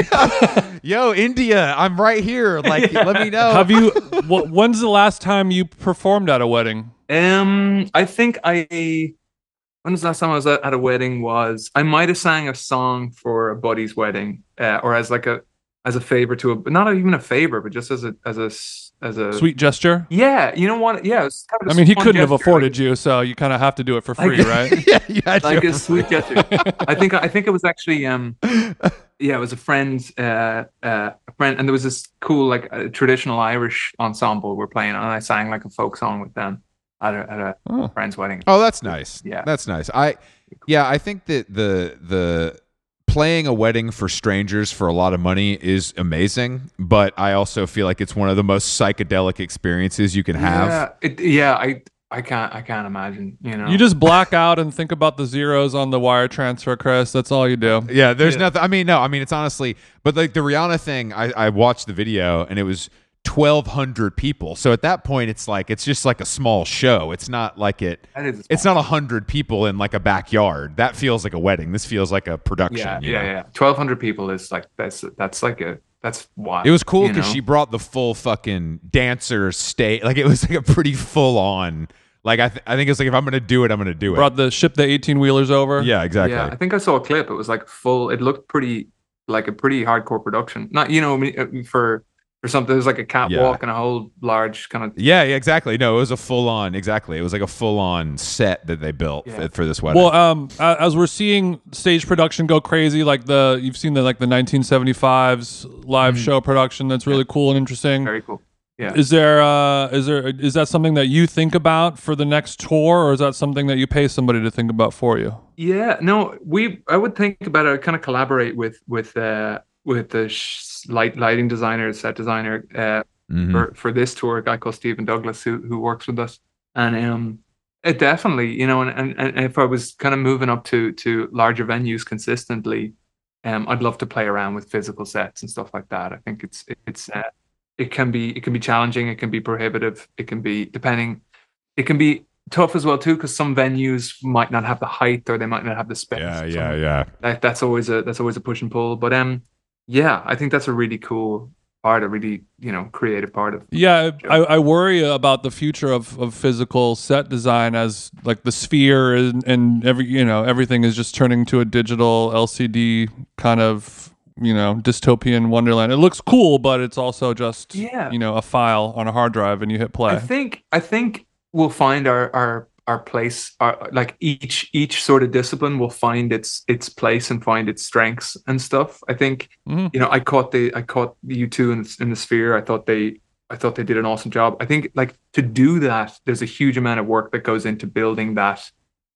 Speaker 1: Yo, India, I'm right here. Like, let me know.
Speaker 2: Have you? wh- when's the last time you performed at a wedding?
Speaker 3: um, I think I. When was the last time I was at, at a wedding? Was I might have sang a song for a buddy's wedding, uh, or as like a as a favor to a, but not even a favor, but just as a as a s- as a
Speaker 2: Sweet gesture.
Speaker 3: Yeah, you know what? Yeah, it was kind of a
Speaker 2: I mean, he
Speaker 3: fun
Speaker 2: couldn't have
Speaker 3: gesture,
Speaker 2: afforded
Speaker 3: like-
Speaker 2: you, so you kind of have to do it for free,
Speaker 3: Like-
Speaker 2: right?
Speaker 1: yeah, you had
Speaker 3: like
Speaker 1: to-
Speaker 3: a sweet gesture. I think I think it was actually um yeah, it was a friend uh uh a friend, and there was this cool like uh, traditional Irish ensemble we're playing, and I sang like a folk song with them at a, at a
Speaker 2: Oh.
Speaker 3: friend's wedding.
Speaker 1: Oh, that's nice.
Speaker 3: Yeah.
Speaker 1: That's nice. I yeah, I think that the the playing a wedding for strangers for a lot of money is amazing, but I also feel like it's one of the most psychedelic experiences you can have.
Speaker 3: Yeah, it, yeah, I I can't I can't imagine, you know.
Speaker 2: You just black out and think about the zeros on the wire transfer, Chris. That's all you do.
Speaker 1: Yeah, there's
Speaker 3: Yeah.
Speaker 1: nothing. I mean, no, I mean, it's honestly, but like the Rihanna thing, I, I watched the video and it was twelve hundred people. So at that point, it's like, it's just like a small show. It's not like it,
Speaker 3: That is a
Speaker 1: it's not a hundred people in like a backyard. That feels like a wedding. This feels like a production.
Speaker 3: yeah,
Speaker 1: you
Speaker 3: yeah,
Speaker 1: know?
Speaker 3: yeah. Twelve hundred people is like that's that's like a that's wild.
Speaker 1: It was cool
Speaker 3: you
Speaker 1: because
Speaker 3: know?
Speaker 1: she brought the full fucking dancer state. Like it was like a pretty full on, like I, th- I think it's like, if I'm going to do it, I'm going to do it.
Speaker 2: Brought the ship the eighteen wheelers over.
Speaker 1: Yeah, exactly.
Speaker 3: Yeah, I think I saw a clip. It was like full. It looked pretty like a pretty hardcore production. Not you know I mean, for for something. It was like a catwalk
Speaker 1: Yeah.
Speaker 3: and a whole large kind of.
Speaker 1: Yeah, yeah, exactly. No, it was a full on, exactly. It was like a full on set that they built
Speaker 3: Yeah.
Speaker 1: f- for this wedding.
Speaker 2: Well, um, a- as we're seeing stage production go crazy, like the you've seen the like the nineteen seventy-fives live
Speaker 3: Mhm.
Speaker 2: show production, that's really cool and interesting.
Speaker 3: Very cool. Yeah.
Speaker 2: Is there uh is there is that something that you think about for the next tour, or is that something that you pay somebody to think about for you?
Speaker 3: Yeah, no, we I would think about it. I kind of collaborate with with uh with the sh- light lighting designer, set designer uh
Speaker 1: Mhm.
Speaker 3: for for this tour, a guy called Stephen Douglas who who works with us, and um it definitely you know and and, and if I was kind of moving up to to larger venues consistently, um I'd love to play around with physical sets and stuff like that. I think it's it's uh, it can be it can be challenging, it can be prohibitive, it can be depending, it can be tough as well too, because some venues might not have the height or they might not have the space.
Speaker 1: Yeah,
Speaker 3: Some-
Speaker 1: yeah, yeah.
Speaker 3: that, that's always a that's always a push and pull. But um, yeah, I think that's a really cool part, a really you know creative part of.
Speaker 2: Yeah, I, I worry about the future of, of physical set design as like the sphere and, and every you know everything is just turning to a digital L C D kind of you know dystopian wonderland. It looks cool, but it's also just
Speaker 3: Yeah.
Speaker 2: you know a file on a hard drive and you hit play.
Speaker 3: I think I think we'll find our our our place. Our, like each each sort of discipline will find its its place and find its strengths and stuff. I think
Speaker 2: Mhm.
Speaker 3: you know I caught the I caught the U two in, in the sphere. I thought they I thought they did an awesome job. I think like to do that, there's a huge amount of work that goes into building that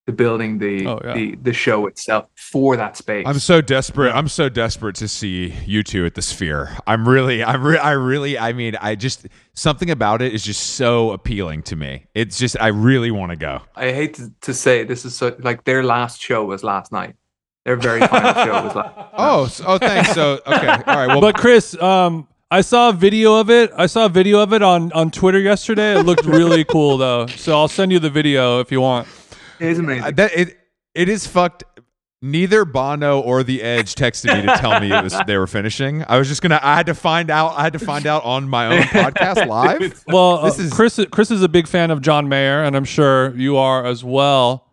Speaker 3: to building the
Speaker 2: Oh, yeah.
Speaker 3: the the show itself for that space.
Speaker 1: I'm so desperate. I'm so desperate to see you two at the Sphere. I'm really, I'm re- I really, I mean, I just something about it is just so appealing to me. It's just, I really want to go.
Speaker 3: I hate to, to say this is so like their last show was last night. Their very final show was last.
Speaker 1: Oh, so, oh, thanks. So, okay, all right. Well,
Speaker 2: But Chris, um, I saw a video of it. I saw a video of it on, on Twitter yesterday. It looked really cool though. So I'll send you the video if you want.
Speaker 3: It is amazing.
Speaker 1: Uh, that it it is fucked. Neither Bono or The Edge texted me to tell me it was they were finishing. I was just gonna. I had to find out. I had to find out on my own podcast live.
Speaker 2: Well,
Speaker 1: This
Speaker 2: uh,
Speaker 1: is-
Speaker 2: Chris. Chris is a big fan of John Mayer, and I'm sure you are as well.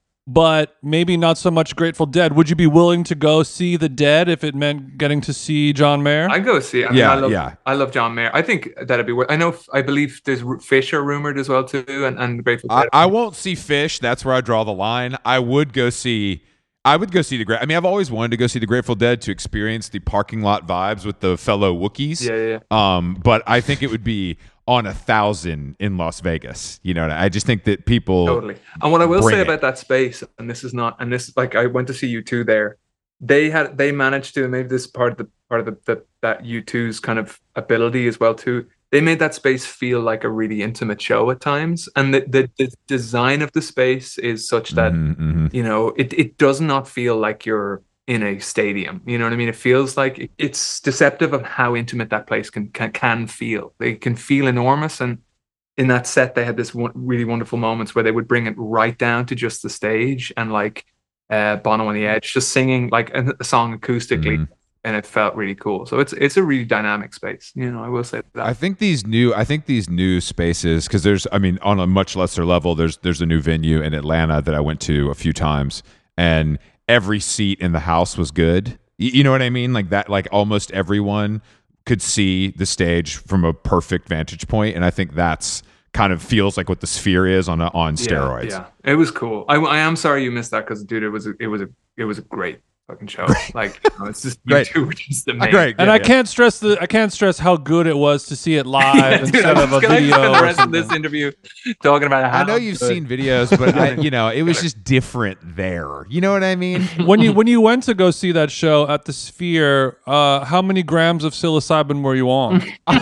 Speaker 2: But maybe not so much Grateful Dead. Would you be willing to go see the Dead if it meant getting to see John Mayer?
Speaker 3: I go see. I mean,
Speaker 1: Yeah,
Speaker 3: I love,
Speaker 1: yeah.
Speaker 3: I love John Mayer. I think that'd be worth. I know. I believe there's Fish are rumored as well too, and and Grateful
Speaker 1: I,
Speaker 3: Dead.
Speaker 1: I won't see Fish. That's where I draw the line. I would go see. I would go see the Great. I mean, I've always wanted to go see the Grateful Dead to experience the parking lot vibes with the fellow Wookiees.
Speaker 3: Yeah, yeah.
Speaker 1: Um, but I think it would be on a thousand in Las Vegas. You know, I just think that people
Speaker 3: Totally. And what I will
Speaker 1: Bring
Speaker 3: say
Speaker 1: it.
Speaker 3: about that space, and this is not, and this like I went to see U two there. They had they managed to maybe this is part of the part of the, the that U two's kind of ability as well too. They made that space feel like a really intimate show at times, and the the, the design of the space is such that
Speaker 1: Mhm, mhm.
Speaker 3: you know it it does not feel like you're in a stadium. You know what I mean? It feels like it- it's deceptive of how intimate that place can can, can feel. They can feel enormous, and in that set they had this one, really wonderful moments where they would bring it right down to just the stage and like uh Bono on the Edge just singing like a, a song acoustically,
Speaker 1: Mhm.
Speaker 3: and it felt really cool. So it's it's a really dynamic space. You know, I will say that.
Speaker 1: I think these new I think these new spaces because there's I mean on a much lesser level there's there's a new venue in Atlanta that I went to a few times and every seat in the house was good. Y- You know what I mean? Like that like almost everyone could see the stage from a perfect vantage point and I think that's kind of feels like what the Sphere is on a, on steroids.
Speaker 3: Yeah, yeah, it was cool. I, I am sorry you missed that because dude, it was a, it was a it was a great fucking show. Like you know, it's just you
Speaker 1: Great.
Speaker 3: two were just
Speaker 1: Uh,
Speaker 3: amazing.
Speaker 1: great.
Speaker 2: and
Speaker 1: yeah,
Speaker 2: I
Speaker 1: yeah.
Speaker 2: can't stress the I can't stress how good it was to see it live
Speaker 3: Yeah, dude,
Speaker 2: instead
Speaker 3: I'm
Speaker 2: of a
Speaker 3: just gonna
Speaker 2: video.
Speaker 3: spend the
Speaker 2: or
Speaker 3: rest of this
Speaker 2: something.
Speaker 3: interview talking about how
Speaker 1: I know you've
Speaker 3: good-
Speaker 1: seen videos, but I, you know it was just different there. You know what I mean?
Speaker 2: when you when you went to go see that show at the Sphere, uh, how many grams of psilocybin were you on?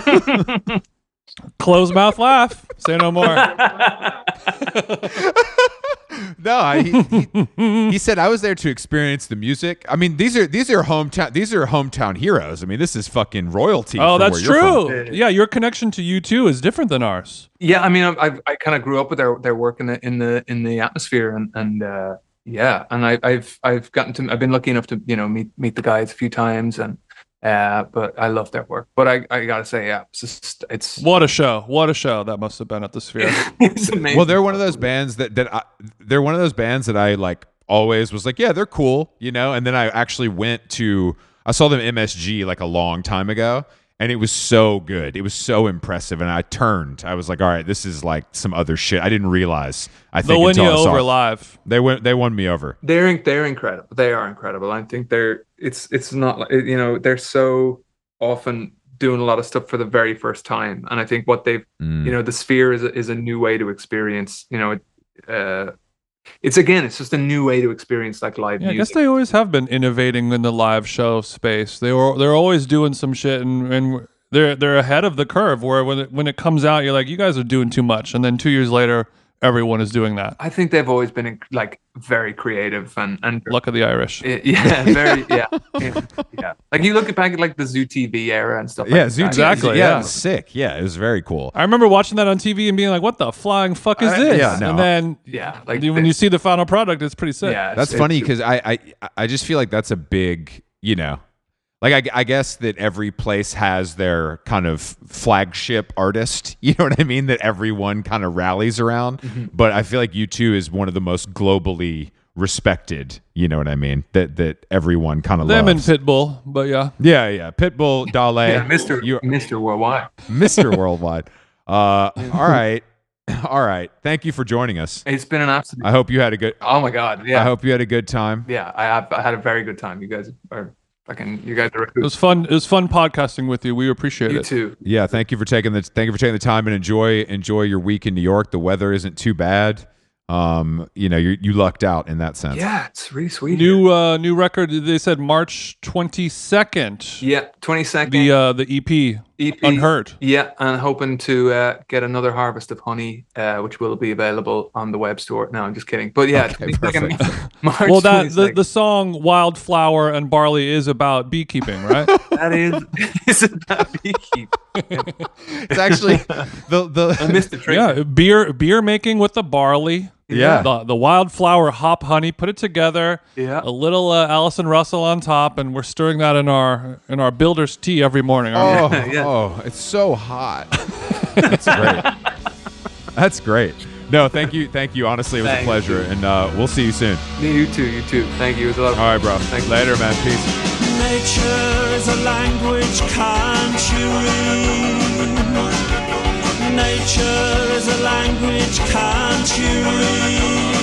Speaker 2: Close mouth laugh. Say no more.
Speaker 1: No, I, he, he, he said I was there to experience the music. I mean, these are these are hometown these are hometown heroes. I mean, this is fucking royalty.
Speaker 2: Oh,
Speaker 1: from
Speaker 2: that's
Speaker 1: where you're from.
Speaker 2: true. Yeah, your connection to U two is different than ours.
Speaker 3: Yeah, I mean, I I, I kind of grew up with their their work in the in the in the atmosphere, and and uh, yeah, and I, I've I've gotten to I've been lucky enough to you know meet meet the guys a few times, and uh, but I love their work. But I, I gotta say, yeah, it's just it's
Speaker 2: What a show! What a show that must have been at the Sphere.
Speaker 3: it's amazing.
Speaker 1: Well, they're one of those bands that that I, they're one of those bands that I like always was like, yeah, they're cool, you know. And then I actually went to I saw them M S G like a long time ago, and it was so good. It was so impressive, and I turned. I was like, all right, this is like some other shit. I didn't realize. I think
Speaker 2: They'll win
Speaker 1: until
Speaker 2: you
Speaker 1: I saw
Speaker 2: over
Speaker 1: it.
Speaker 2: live.
Speaker 1: They went. They won me over.
Speaker 3: They're in- they're incredible. They are incredible. I think they're it's it's not like you know they're so often doing a lot of stuff for the very first time, and I think what they've
Speaker 1: Mm.
Speaker 3: you know the Sphere is a, is a new way to experience you know it, uh, it's again it's just a new way to experience like live
Speaker 2: Yeah, I guess
Speaker 3: music.
Speaker 2: they always have been innovating in the live show space. They were they're always doing some shit, and, and they're they're ahead of the curve. Where when it, when it comes out, you're like, you guys are doing too much, and then two years later, everyone is doing that.
Speaker 3: I think they've always been like very creative and and
Speaker 2: Luck of the Irish.
Speaker 3: yeah very yeah yeah, yeah. Like you look back at like the Zoo T V era and stuff.
Speaker 1: Yeah,
Speaker 3: like
Speaker 1: Zoo
Speaker 3: that.
Speaker 2: Exactly,
Speaker 1: Yeah,
Speaker 2: yeah.
Speaker 1: it was sick. Yeah, it was very cool.
Speaker 2: I remember watching that on T V and being like, "What the flying fuck is
Speaker 3: Uh,
Speaker 2: this?"
Speaker 1: yeah, no.
Speaker 2: And then
Speaker 3: Yeah, like
Speaker 2: when you see the final product, it's pretty sick.
Speaker 3: yeah,
Speaker 1: That's
Speaker 3: it's-
Speaker 1: funny
Speaker 3: it's-
Speaker 1: because I, I I just feel like that's a big, you know, like I, I guess that every place has their kind of flagship artist. You know what I mean? That everyone kind of rallies around.
Speaker 3: Mm-hmm.
Speaker 1: But I feel like U two is one of the most globally respected. You know what I mean? That that everyone kind of
Speaker 2: Them and
Speaker 1: loves.
Speaker 2: Pitbull, but yeah.
Speaker 1: yeah, yeah. Pitbull, Dale,
Speaker 3: yeah, Mister
Speaker 1: you,
Speaker 3: Mister Worldwide.
Speaker 1: Mister Worldwide. Uh, all right, all right. Thank you for joining us.
Speaker 3: It's been an absolute.
Speaker 1: I hope you had a good.
Speaker 3: Oh my god, yeah,
Speaker 1: I hope you had a good time.
Speaker 3: yeah. I have I had a very good time. You guys are fucking. You guys are.
Speaker 2: It was fun. It was fun podcasting with you. We appreciate
Speaker 3: You
Speaker 2: it.
Speaker 3: too.
Speaker 1: Yeah, thank you for taking the thank you for taking the time and enjoy enjoy your week in New York. The weather isn't too bad. um, you know, you you lucked out in that sense.
Speaker 3: Yeah, it's really sweet.
Speaker 2: New uh, new record. They said March twenty-second.
Speaker 3: Yeah, twenty-second.
Speaker 2: The uh, the E P,
Speaker 3: E P.
Speaker 2: Unhurt.
Speaker 3: Yeah, and hoping to uh, get another harvest of honey, uh, which will be available on the web store. No, I'm just kidding. But yeah,
Speaker 1: Okay,
Speaker 3: twenty-second
Speaker 1: perfect.
Speaker 3: March
Speaker 2: Well, that the,
Speaker 3: twenty-second.
Speaker 2: the song "Wildflower and Barley" is about beekeeping, right?
Speaker 3: That is is about beekeeping.
Speaker 1: It's actually the the
Speaker 3: I missed the trick.
Speaker 2: Yeah, beer beer making with the barley.
Speaker 1: Yeah.
Speaker 2: The the wildflower hop honey, put it together.
Speaker 3: Yeah.
Speaker 2: A little uh, Allison Russell on top, and we're stirring that in our in our builder's tea every morning. aren't we?
Speaker 1: oh,
Speaker 3: Yeah.
Speaker 1: oh, it's so hot. That's great. That's great. No, thank you, thank you. Honestly, it was
Speaker 3: Thank
Speaker 1: a pleasure, and uh, we'll see you soon.
Speaker 3: You too, you too. Thank you. It was a lot of
Speaker 1: All right, bro.
Speaker 3: Thank you.
Speaker 1: Later, man. Peace.
Speaker 4: Nature is a language, can't you read? Nature is a language, can't you read?